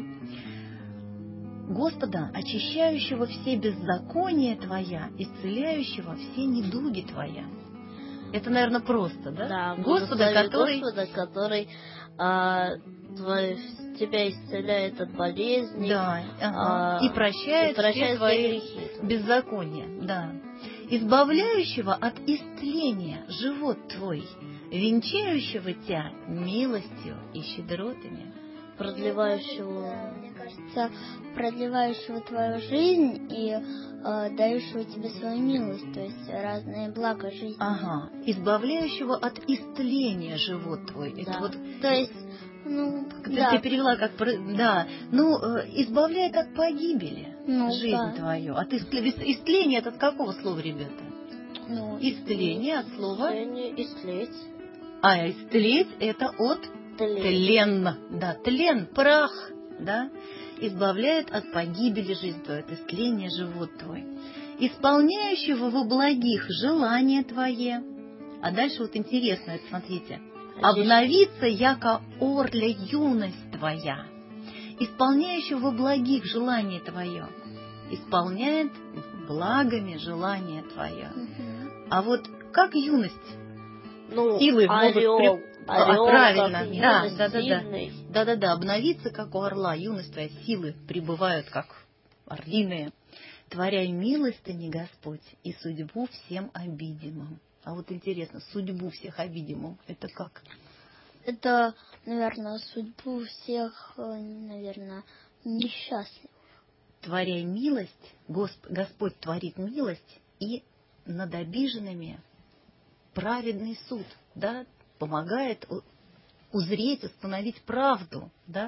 Speaker 2: Господа, очищающего все беззакония Твоя, исцеляющего все недуги Твоя. Это, наверное, просто, да?
Speaker 4: Да,
Speaker 2: Господа, который...
Speaker 4: Господа, который а, твой, тебя исцеляет от болезней.
Speaker 2: Да, ага.
Speaker 4: а,
Speaker 2: и прощает,
Speaker 4: и прощает
Speaker 2: все твои
Speaker 4: грехи.
Speaker 2: беззакония. Да. Избавляющего от истления живот твой, венчающего тебя милостью и щедротами.
Speaker 4: Продлевающего...
Speaker 3: Мне кажется, продлевающего твою жизнь и э, дающего тебе свою милость, то есть разные блага жизни.
Speaker 2: Ага. Избавляющего от истления живот твой.
Speaker 4: Да.
Speaker 2: Это вот...
Speaker 3: То есть, ну,
Speaker 2: Ты,
Speaker 3: да.
Speaker 2: ты перевела как... Да. Ну, э, избавляет от погибели
Speaker 3: Ну,
Speaker 2: жизнь
Speaker 3: да.
Speaker 2: твою. От истления. Истление это от какого слова, ребята?
Speaker 3: Ну,
Speaker 2: Истление от слова...
Speaker 4: Истление, истлеть.
Speaker 2: А истлеть это от...
Speaker 4: Тлеть.
Speaker 2: Тлен, да, тлен, прах, да, избавляет от погибели жизнь твою, от истления живот твой, исполняющего во благих желания твое. А дальше вот интересно, это, смотрите, обновиться, яко орля юность твоя, исполняющего во благих желания твое, исполняет благами желание твое.
Speaker 3: угу.
Speaker 2: А вот как юность?
Speaker 4: Ну,
Speaker 2: Силы могут
Speaker 4: орел,
Speaker 2: при-
Speaker 4: орел,
Speaker 2: а, правильно,
Speaker 4: как
Speaker 2: да,
Speaker 4: юность,
Speaker 2: да, да, да,
Speaker 4: сильный.
Speaker 2: да, да, да, обновиться, как у орла, юность твоя, силы пребывают, как орлиные. Творяй милостыни, Господь, и судьбу всем обидимым. А вот интересно, судьбу всех обидимым, это как?
Speaker 3: Это, наверное, судьбу всех, э, наверное, несчастливых.
Speaker 2: Творяй милость, Госп- Господь творит милость, и над обиженными праведный суд, да, помогает узреть, установить правду, да.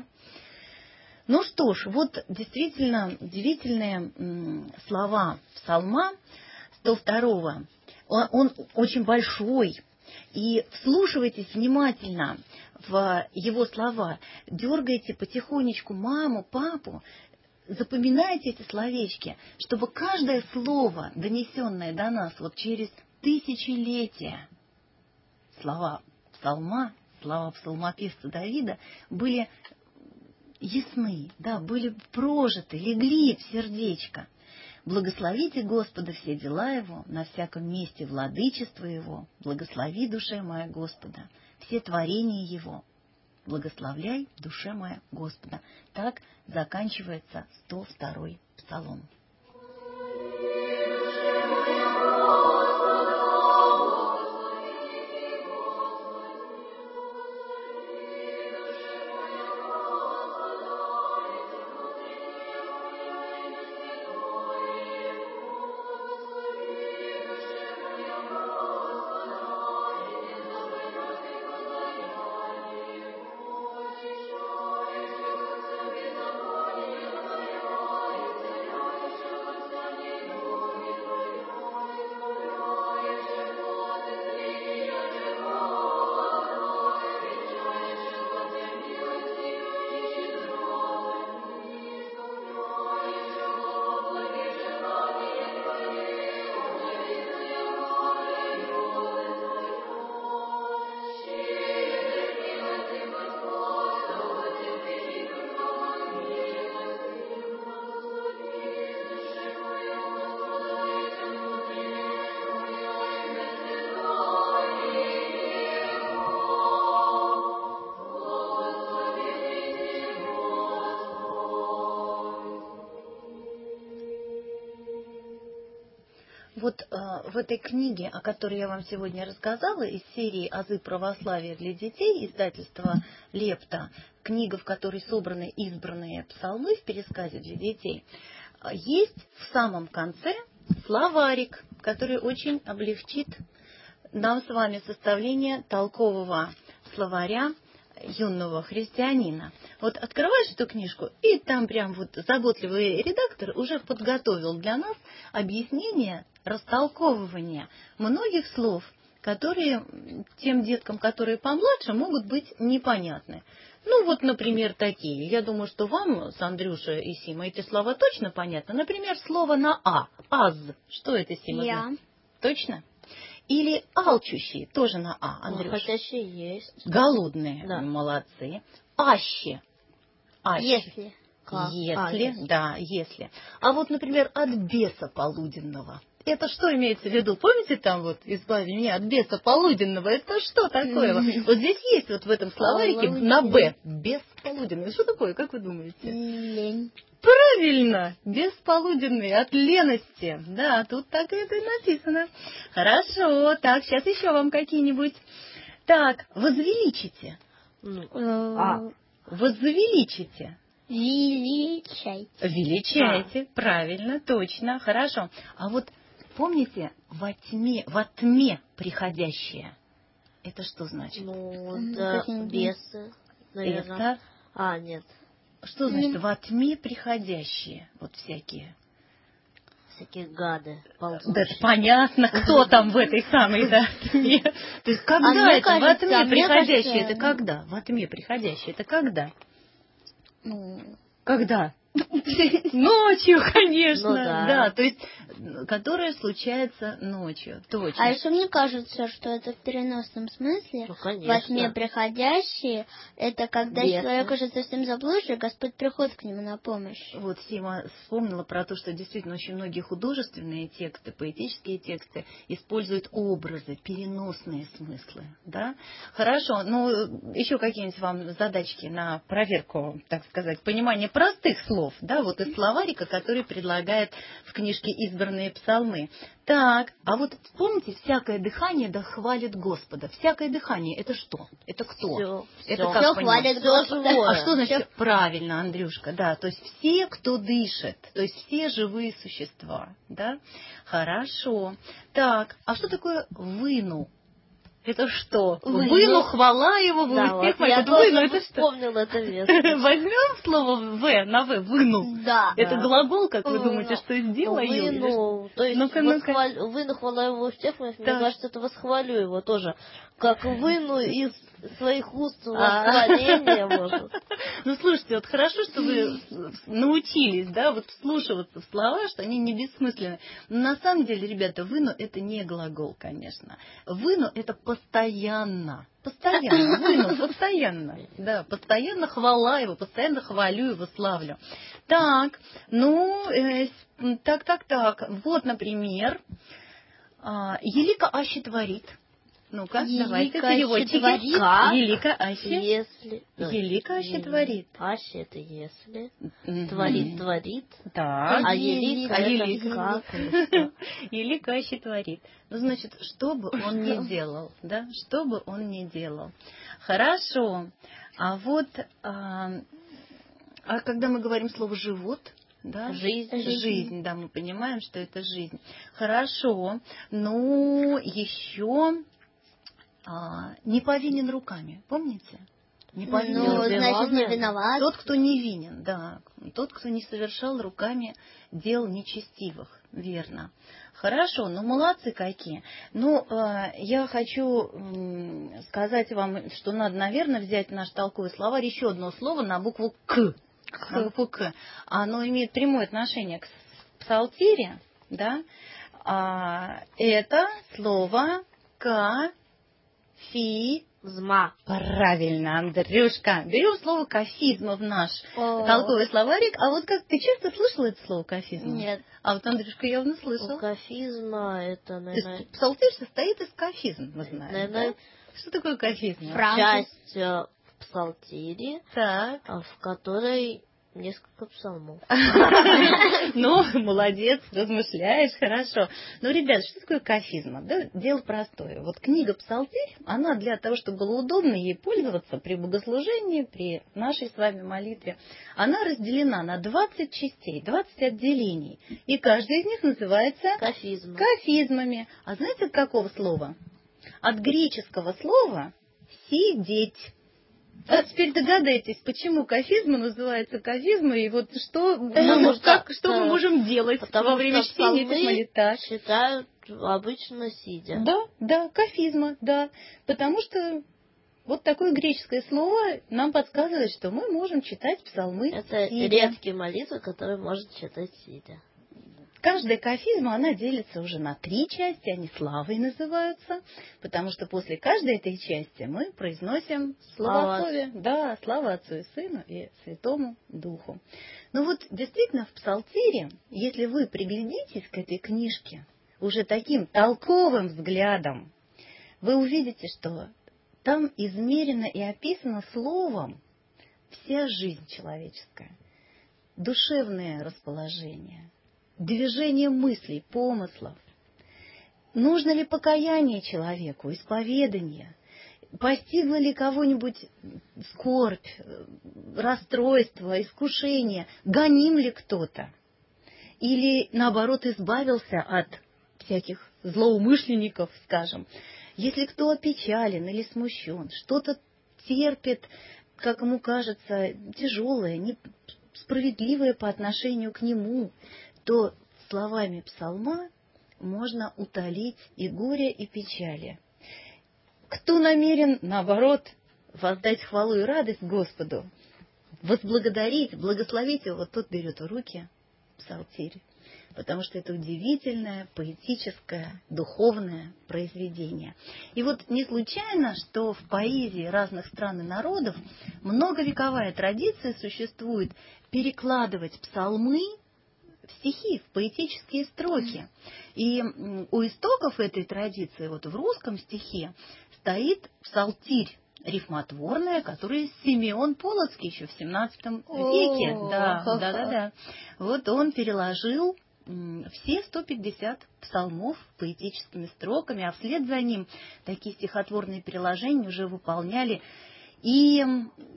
Speaker 2: Ну что ж, вот действительно удивительные м, слова Псалма сто второго. Он, он очень большой, и вслушивайтесь внимательно в его слова, дергайте потихонечку маму, папу, запоминайте эти словечки, чтобы каждое слово, донесенное до нас вот через тысячелетия, слова Псалма, слова псалмопевца Давида были ясны, да, были прожиты, легли в сердечко. Благословите Господа все дела Его, на всяком месте владычество Его. Благослови, душе моя, Господа, все творения Его. Благословляй, душе моя, Господа. Так заканчивается сто второй псалом. вот э, в этой книге, о которой я вам сегодня рассказала, из серии «Азы православия для детей», издательства «Лепта», книга, в которой собраны избранные псалмы в пересказе для детей, есть в самом конце словарик, который очень облегчит нам с вами составление толкового словаря юного христианина. Вот открываешь эту книжку, и там прям вот заботливый редактор уже подготовил для нас объяснение, растолковывание многих слов, которые тем деткам, которые помладше, могут быть непонятны. Ну вот, например, такие. Я думаю, что вам с Андрюшей и Симой эти слова точно понятны. Например, слово на «а». «Аз». Что это, Сима?
Speaker 3: Я.
Speaker 2: Точно? Или алчущие, тоже на «а», Андрюш.
Speaker 4: Ну, хотящие есть.
Speaker 2: Голодные,
Speaker 4: Да.
Speaker 2: молодцы. Аще. Аще.
Speaker 3: Если.
Speaker 4: Как?
Speaker 2: Если,
Speaker 4: А, если.
Speaker 2: да, если. А вот, например, от беса полуденного. Это что имеется в виду? Помните там вот «Избави меня от беса полуденного»? Это что такое? Вот здесь есть вот в этом словарике на «б». Бес полуденный. Что такое, как вы думаете?
Speaker 3: Лень.
Speaker 2: Правильно, бесполуденный, от лености. Да, тут так это и написано. Хорошо, так, сейчас еще вам какие-нибудь. Так, возвеличите.
Speaker 4: Ну,
Speaker 3: Э,
Speaker 4: а.
Speaker 2: Возвеличите.
Speaker 3: Величай.
Speaker 2: Величайте, правильно, точно, хорошо. А вот помните, во тьме, во тьме приходящее. Это что значит?
Speaker 4: Ну,
Speaker 3: М,
Speaker 4: да,
Speaker 3: какие-нибудь.
Speaker 4: бесы, наверное.
Speaker 2: Это
Speaker 4: А, нет.
Speaker 2: что значит во тьме приходящие? Вот всякие.
Speaker 4: Всякие гады
Speaker 2: Да, это
Speaker 4: ползущие.
Speaker 2: понятно, кто там в этой самой да, тьме. То есть когда
Speaker 3: А мне
Speaker 2: это во
Speaker 3: кажется,
Speaker 2: тьме
Speaker 3: а мне
Speaker 2: приходящее?
Speaker 3: кажется,
Speaker 2: Это когда? Во тьме приходящее? Это когда?
Speaker 3: Ну,
Speaker 2: Когда? Ночью, конечно.
Speaker 4: Ну да.
Speaker 2: Да, то есть, которая случается ночью. Точно.
Speaker 3: а еще мне кажется, что это в переносном смысле.
Speaker 4: Ну, конечно.
Speaker 3: Во тьме приходящие, это когда
Speaker 4: Бесы.
Speaker 3: человек уже совсем заблудший, Господь приходит к нему на помощь.
Speaker 2: Вот Сима вспомнила про то, что действительно очень многие художественные тексты, поэтические тексты используют образы, переносные смыслы. Да? Хорошо, ну еще какие-нибудь вам задачки на проверку, так сказать, понимания простых слов, да, вот из словарика, который предлагает в книжке «Избранные псалмы». Так, а вот помните, всякое дыхание да хвалит Господа. Всякое дыхание — это что? Это кто?
Speaker 4: Всё,
Speaker 2: это
Speaker 4: всё.
Speaker 2: как
Speaker 3: Всё
Speaker 2: понимать?
Speaker 3: хвалит
Speaker 4: Всё
Speaker 3: Господа.
Speaker 4: живое.
Speaker 2: А что значит правильно, Андрюшка? Да, то есть все, кто дышит, то есть все живые существа, да? Хорошо. Так, а что такое выну? Это что?
Speaker 3: Выну.
Speaker 2: Выну, хвала его, вы
Speaker 4: Да,
Speaker 2: успех
Speaker 4: вот я
Speaker 2: мой.
Speaker 4: тоже
Speaker 2: Выну, это что?
Speaker 4: вспомнила это место.
Speaker 2: Возьмем слово «в» на «в», выну.
Speaker 3: Да.
Speaker 2: Это
Speaker 4: Да.
Speaker 2: глагол, как вы
Speaker 3: Выну.
Speaker 2: думаете, что сделаю?
Speaker 4: Вы,
Speaker 2: или
Speaker 4: ну, то есть
Speaker 2: Ну-ка, ну-ка.
Speaker 4: восхваль... вы нахвала его всех, мне
Speaker 2: Да.
Speaker 4: кажется, это восхвалю его тоже. Как выну из своих уст
Speaker 2: А.
Speaker 4: восхваление может.
Speaker 2: Ну, слушайте, вот хорошо, что вы научились, да, вот вслушиваться в слова, что они не бессмысленны. Но на самом деле, ребята, выну — это не глагол, конечно. Выну — это постоянно. Постоянно, выну, постоянно. Да, постоянно хвала его, постоянно хвалю его, славлю. Так, ну, э, так, так, так. Вот, например, а, Елика аще творит. Ну-ка,
Speaker 3: Елика
Speaker 2: давайте
Speaker 3: аще
Speaker 2: переводчики.
Speaker 3: творит?
Speaker 4: Как?
Speaker 2: Елика аще.
Speaker 4: Если...
Speaker 2: Елика аще
Speaker 4: Ели-
Speaker 2: творит.
Speaker 4: Аще это если.
Speaker 2: Мгм.
Speaker 4: Творит, творит.
Speaker 2: Так.
Speaker 4: А
Speaker 3: Елика,
Speaker 4: елика
Speaker 2: А
Speaker 4: это
Speaker 2: елика.
Speaker 4: как или что?
Speaker 2: Елика аще творит. Ну, значит, что бы он ни делал, да, что бы он ни делал. Хорошо. А вот, а, а когда мы говорим слово «живот», да?
Speaker 4: Жизнь.
Speaker 2: Жизнь, да, мы понимаем, что это жизнь. Хорошо. Ну, еще а, не повинен руками, помните? Не повинен
Speaker 3: Ну,
Speaker 2: руками.
Speaker 3: значит, не виноват.
Speaker 2: Тот, кто невинен, да. Тот, кто не совершал руками дел нечестивых. Верно. Хорошо, ну молодцы какие. Ну, э, я хочу э, сказать вам, что надо, наверное, взять наш толковый словарь, еще одно слово на букву «К». На букву «К». Оно имеет прямое отношение к псалтире, да. А, это слово «кафи».
Speaker 4: Зма.
Speaker 2: Правильно, Андрюшка. Берем слово «кафизма» в наш
Speaker 3: О.
Speaker 2: толковый словарик. А вот как ты часто слышала это слово «кафизма»?
Speaker 3: Нет.
Speaker 2: А вот Андрюшка явно
Speaker 4: У
Speaker 2: слышал.
Speaker 4: кафизма это,
Speaker 2: То
Speaker 4: наверное,
Speaker 2: есть псалтырь состоит из кафизм, мы знаем.
Speaker 4: Наверное,
Speaker 2: Да? Что такое кафизм?
Speaker 3: Фра-
Speaker 4: часть э, в псалтире,
Speaker 2: Так.
Speaker 4: а, в которой несколько псалмов.
Speaker 2: Ну, молодец, размышляешь, хорошо. Ну, ребят, что такое кафизма? Да, дело простое. Вот книга «Псалтырь», она для того, чтобы было удобно ей пользоваться при богослужении, при нашей с вами молитве, она разделена на двадцать частей, двадцать отделений. И каждая из них называется
Speaker 4: Кафизма.
Speaker 2: кафизмами. А знаете, от какого слова? От греческого слова «сидеть». А теперь догадайтесь, почему кафизма называется кафизмой, и вот что, мы, как, что мы можем делать во время чтения этих молитв.
Speaker 4: Читают обычно сидя.
Speaker 2: Да, да, кафизма, да. Потому что вот такое греческое слово нам подсказывает, что мы можем читать псалмы
Speaker 4: Это
Speaker 2: сидя.
Speaker 4: редкие молитвы, которые можно читать сидя.
Speaker 2: Каждая кафизма, она делится уже на три части, они славой называются, потому что после каждой этой части мы произносим славословие. Да, слава Отцу и Сыну и Святому Духу. Ну вот действительно в Псалтире, если вы приглядитесь к этой книжке уже таким толковым взглядом, вы увидите, что там измерено и описано словом вся жизнь человеческая, душевное расположение, движение мыслей, помыслов. Нужно ли покаяние человеку, исповедание? Постигла ли кого-нибудь скорбь, расстройство, искушение? Гоним ли кто-то? Или, наоборот, избавился от всяких злоумышленников, скажем? Если кто опечален или смущен, что-то терпит, как ему кажется, тяжелое, несправедливое по отношению к нему, то словами псалма можно утолить и горе, и печали. Кто намерен, наоборот, воздать хвалу и радость Господу, возблагодарить, благословить его, вот тот берет в руки псалтирь, потому что это удивительное, поэтическое, духовное произведение. И вот не случайно, что в поэзии разных стран и народов многовековая традиция существует перекладывать псалмы в стихи, в поэтические строки. И у истоков этой традиции, вот в русском стихе, стоит псалтирь рифмотворная, который Симеон Полоцкий еще в семнадцатом веке. Да, да, да, да. Вот он переложил все сто пятьдесят псалмов поэтическими строками, а вслед за ним такие стихотворные переложения уже выполняли и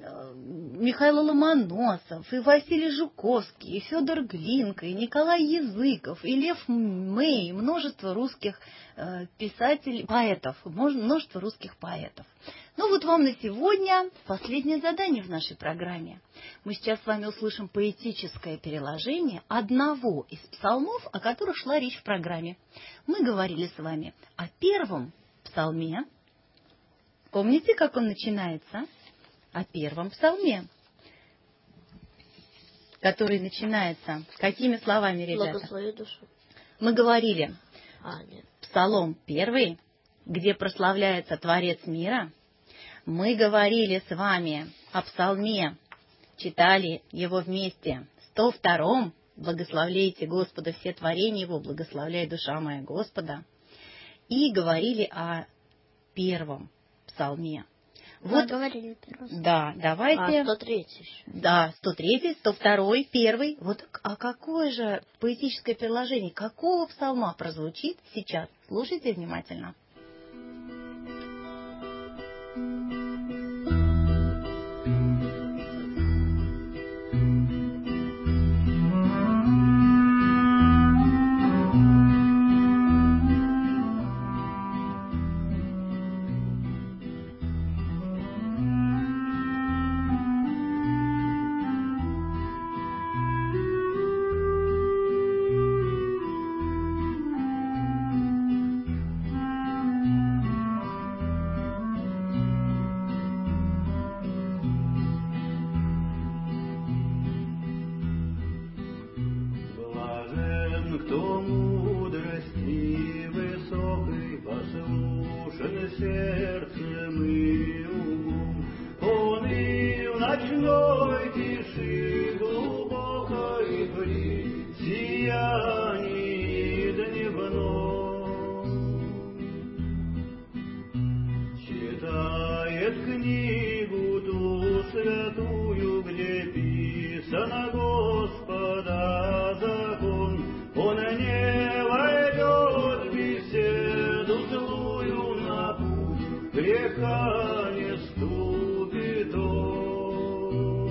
Speaker 2: Михаил Ломоносов, и Василий Жуковский, и Федор Глинка, и Николай Языков, и Лев Мэй, множество русских писателей, поэтов, множество русских поэтов. Ну вот вам на сегодня последнее задание в нашей программе. Мы сейчас с вами услышим поэтическое переложение одного из псалмов, о которых шла речь в программе. Мы говорили с вами о первом псалме. Помните, как он начинается? О первом псалме, который начинается какими словами, ребята?
Speaker 4: Благослови душу.
Speaker 2: Мы говорили,
Speaker 4: а, нет.
Speaker 2: Псалом первый, где прославляется Творец мира. Мы говорили с вами о псалме, читали его вместе. сто втором, благословляйте Господа все творения его, благословляй душа моя Господа. И говорили о первом псалме.
Speaker 3: Вот,
Speaker 2: вот
Speaker 3: говорили первый.
Speaker 2: Да, давайте.
Speaker 4: А, сто третий.
Speaker 2: Да, сто третий, сто второй, первый. Вот, а какое же поэтическое переложение, какого псалма прозвучит сейчас? Слушайте внимательно.
Speaker 5: да на Господа закон. Он не войдет в беседу злую, на путь греха не ступит он.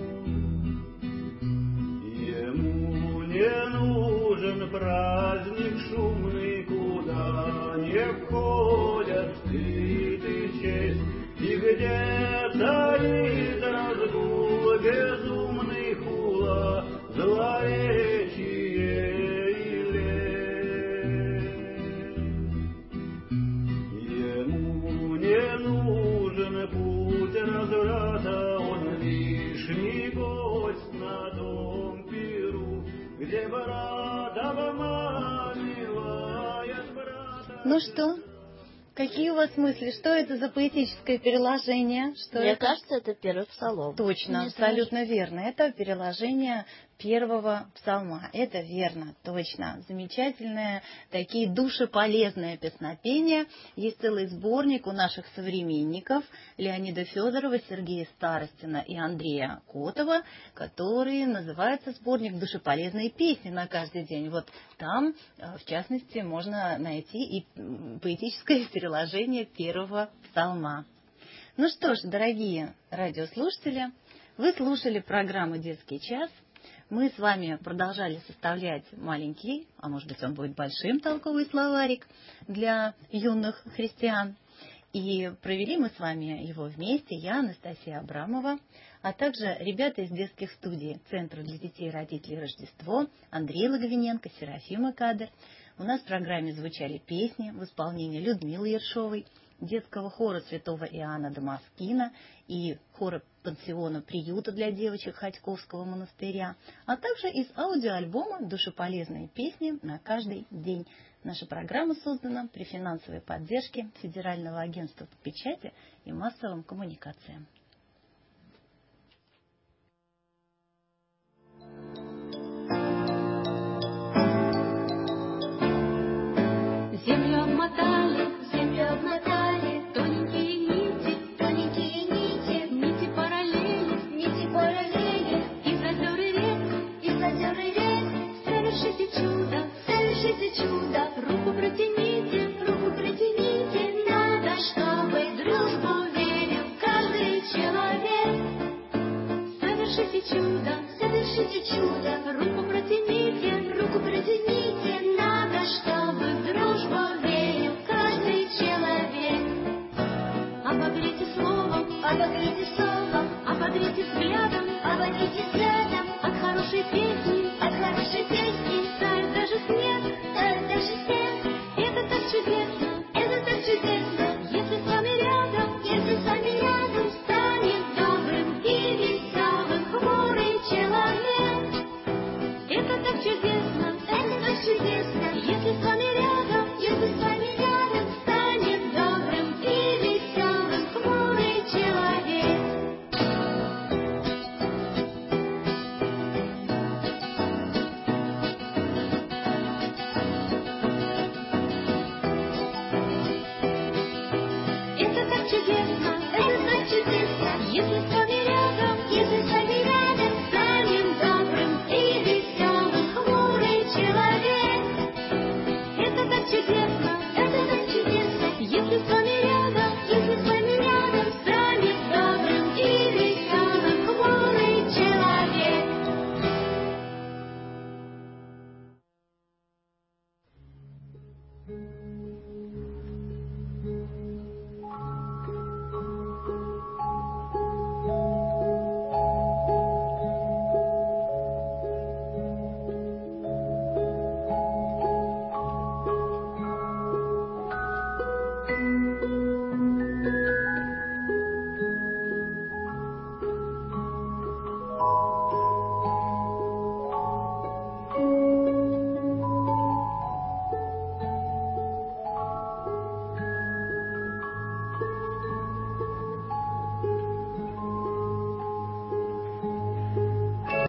Speaker 5: Ему не нужен праздник шумный, куда не входят стыд и честь, и где царит разгул безумный хула, злоречие и лень. Ему не нужен путь разврата, он лишний гость на том пиру, где брат обманывает брата.
Speaker 2: Ну что? Какие у вас мысли? Что это за поэтическое переложение? Что
Speaker 4: Мне
Speaker 2: это?
Speaker 4: кажется, это первый псалом.
Speaker 2: Точно,
Speaker 3: Мне
Speaker 2: абсолютно верно. Это переложение первого псалма. Это верно, точно. Замечательное, такие душеполезные песнопения. Есть целый сборник у наших современников Леонида Федорова, Сергея Старостина и Андрея Котова, который называется сборник «Душеполезные песни на каждый день». Вот там, в частности, можно найти и поэтическое переложение первого псалма. Ну что ж, дорогие радиослушатели, вы слушали программу «Детский час». Мы с вами продолжали составлять маленький, а может быть он будет большим, толковый словарик для юных христиан. И провели мы с вами его вместе, я, Анастасия Абрамова, а также ребята из детских студий Центра для детей и родителей «Рождество», Андрей Логовиненко, Серафима Кадр. У нас в программе звучали песни в исполнении Людмилы Ершовой, детского хора святого Иоанна Дамаскина и хора пансиона приюта для девочек Ходьковского монастыря, а также из аудиоальбома «Душеполезные песни на каждый день». Наша программа создана при финансовой поддержке Федерального агентства по печати и массовым коммуникациям.
Speaker 6: Землю обмотали, землю обмотали, тоненькие нити, тоненькие нити, нити параллели, нити параллели, из озер и рек, из озер и рек, совершите чудо, совершите чудо, руку протяните, руку протяните, надо, чтобы дружбу верил каждый человек. Совершите чудо, совершите чудо, руку протяните, руку протяните, надо, чтобы дружбу верил каждый человек. Обогрейте словом, обогрейте словом, обогрейте словом.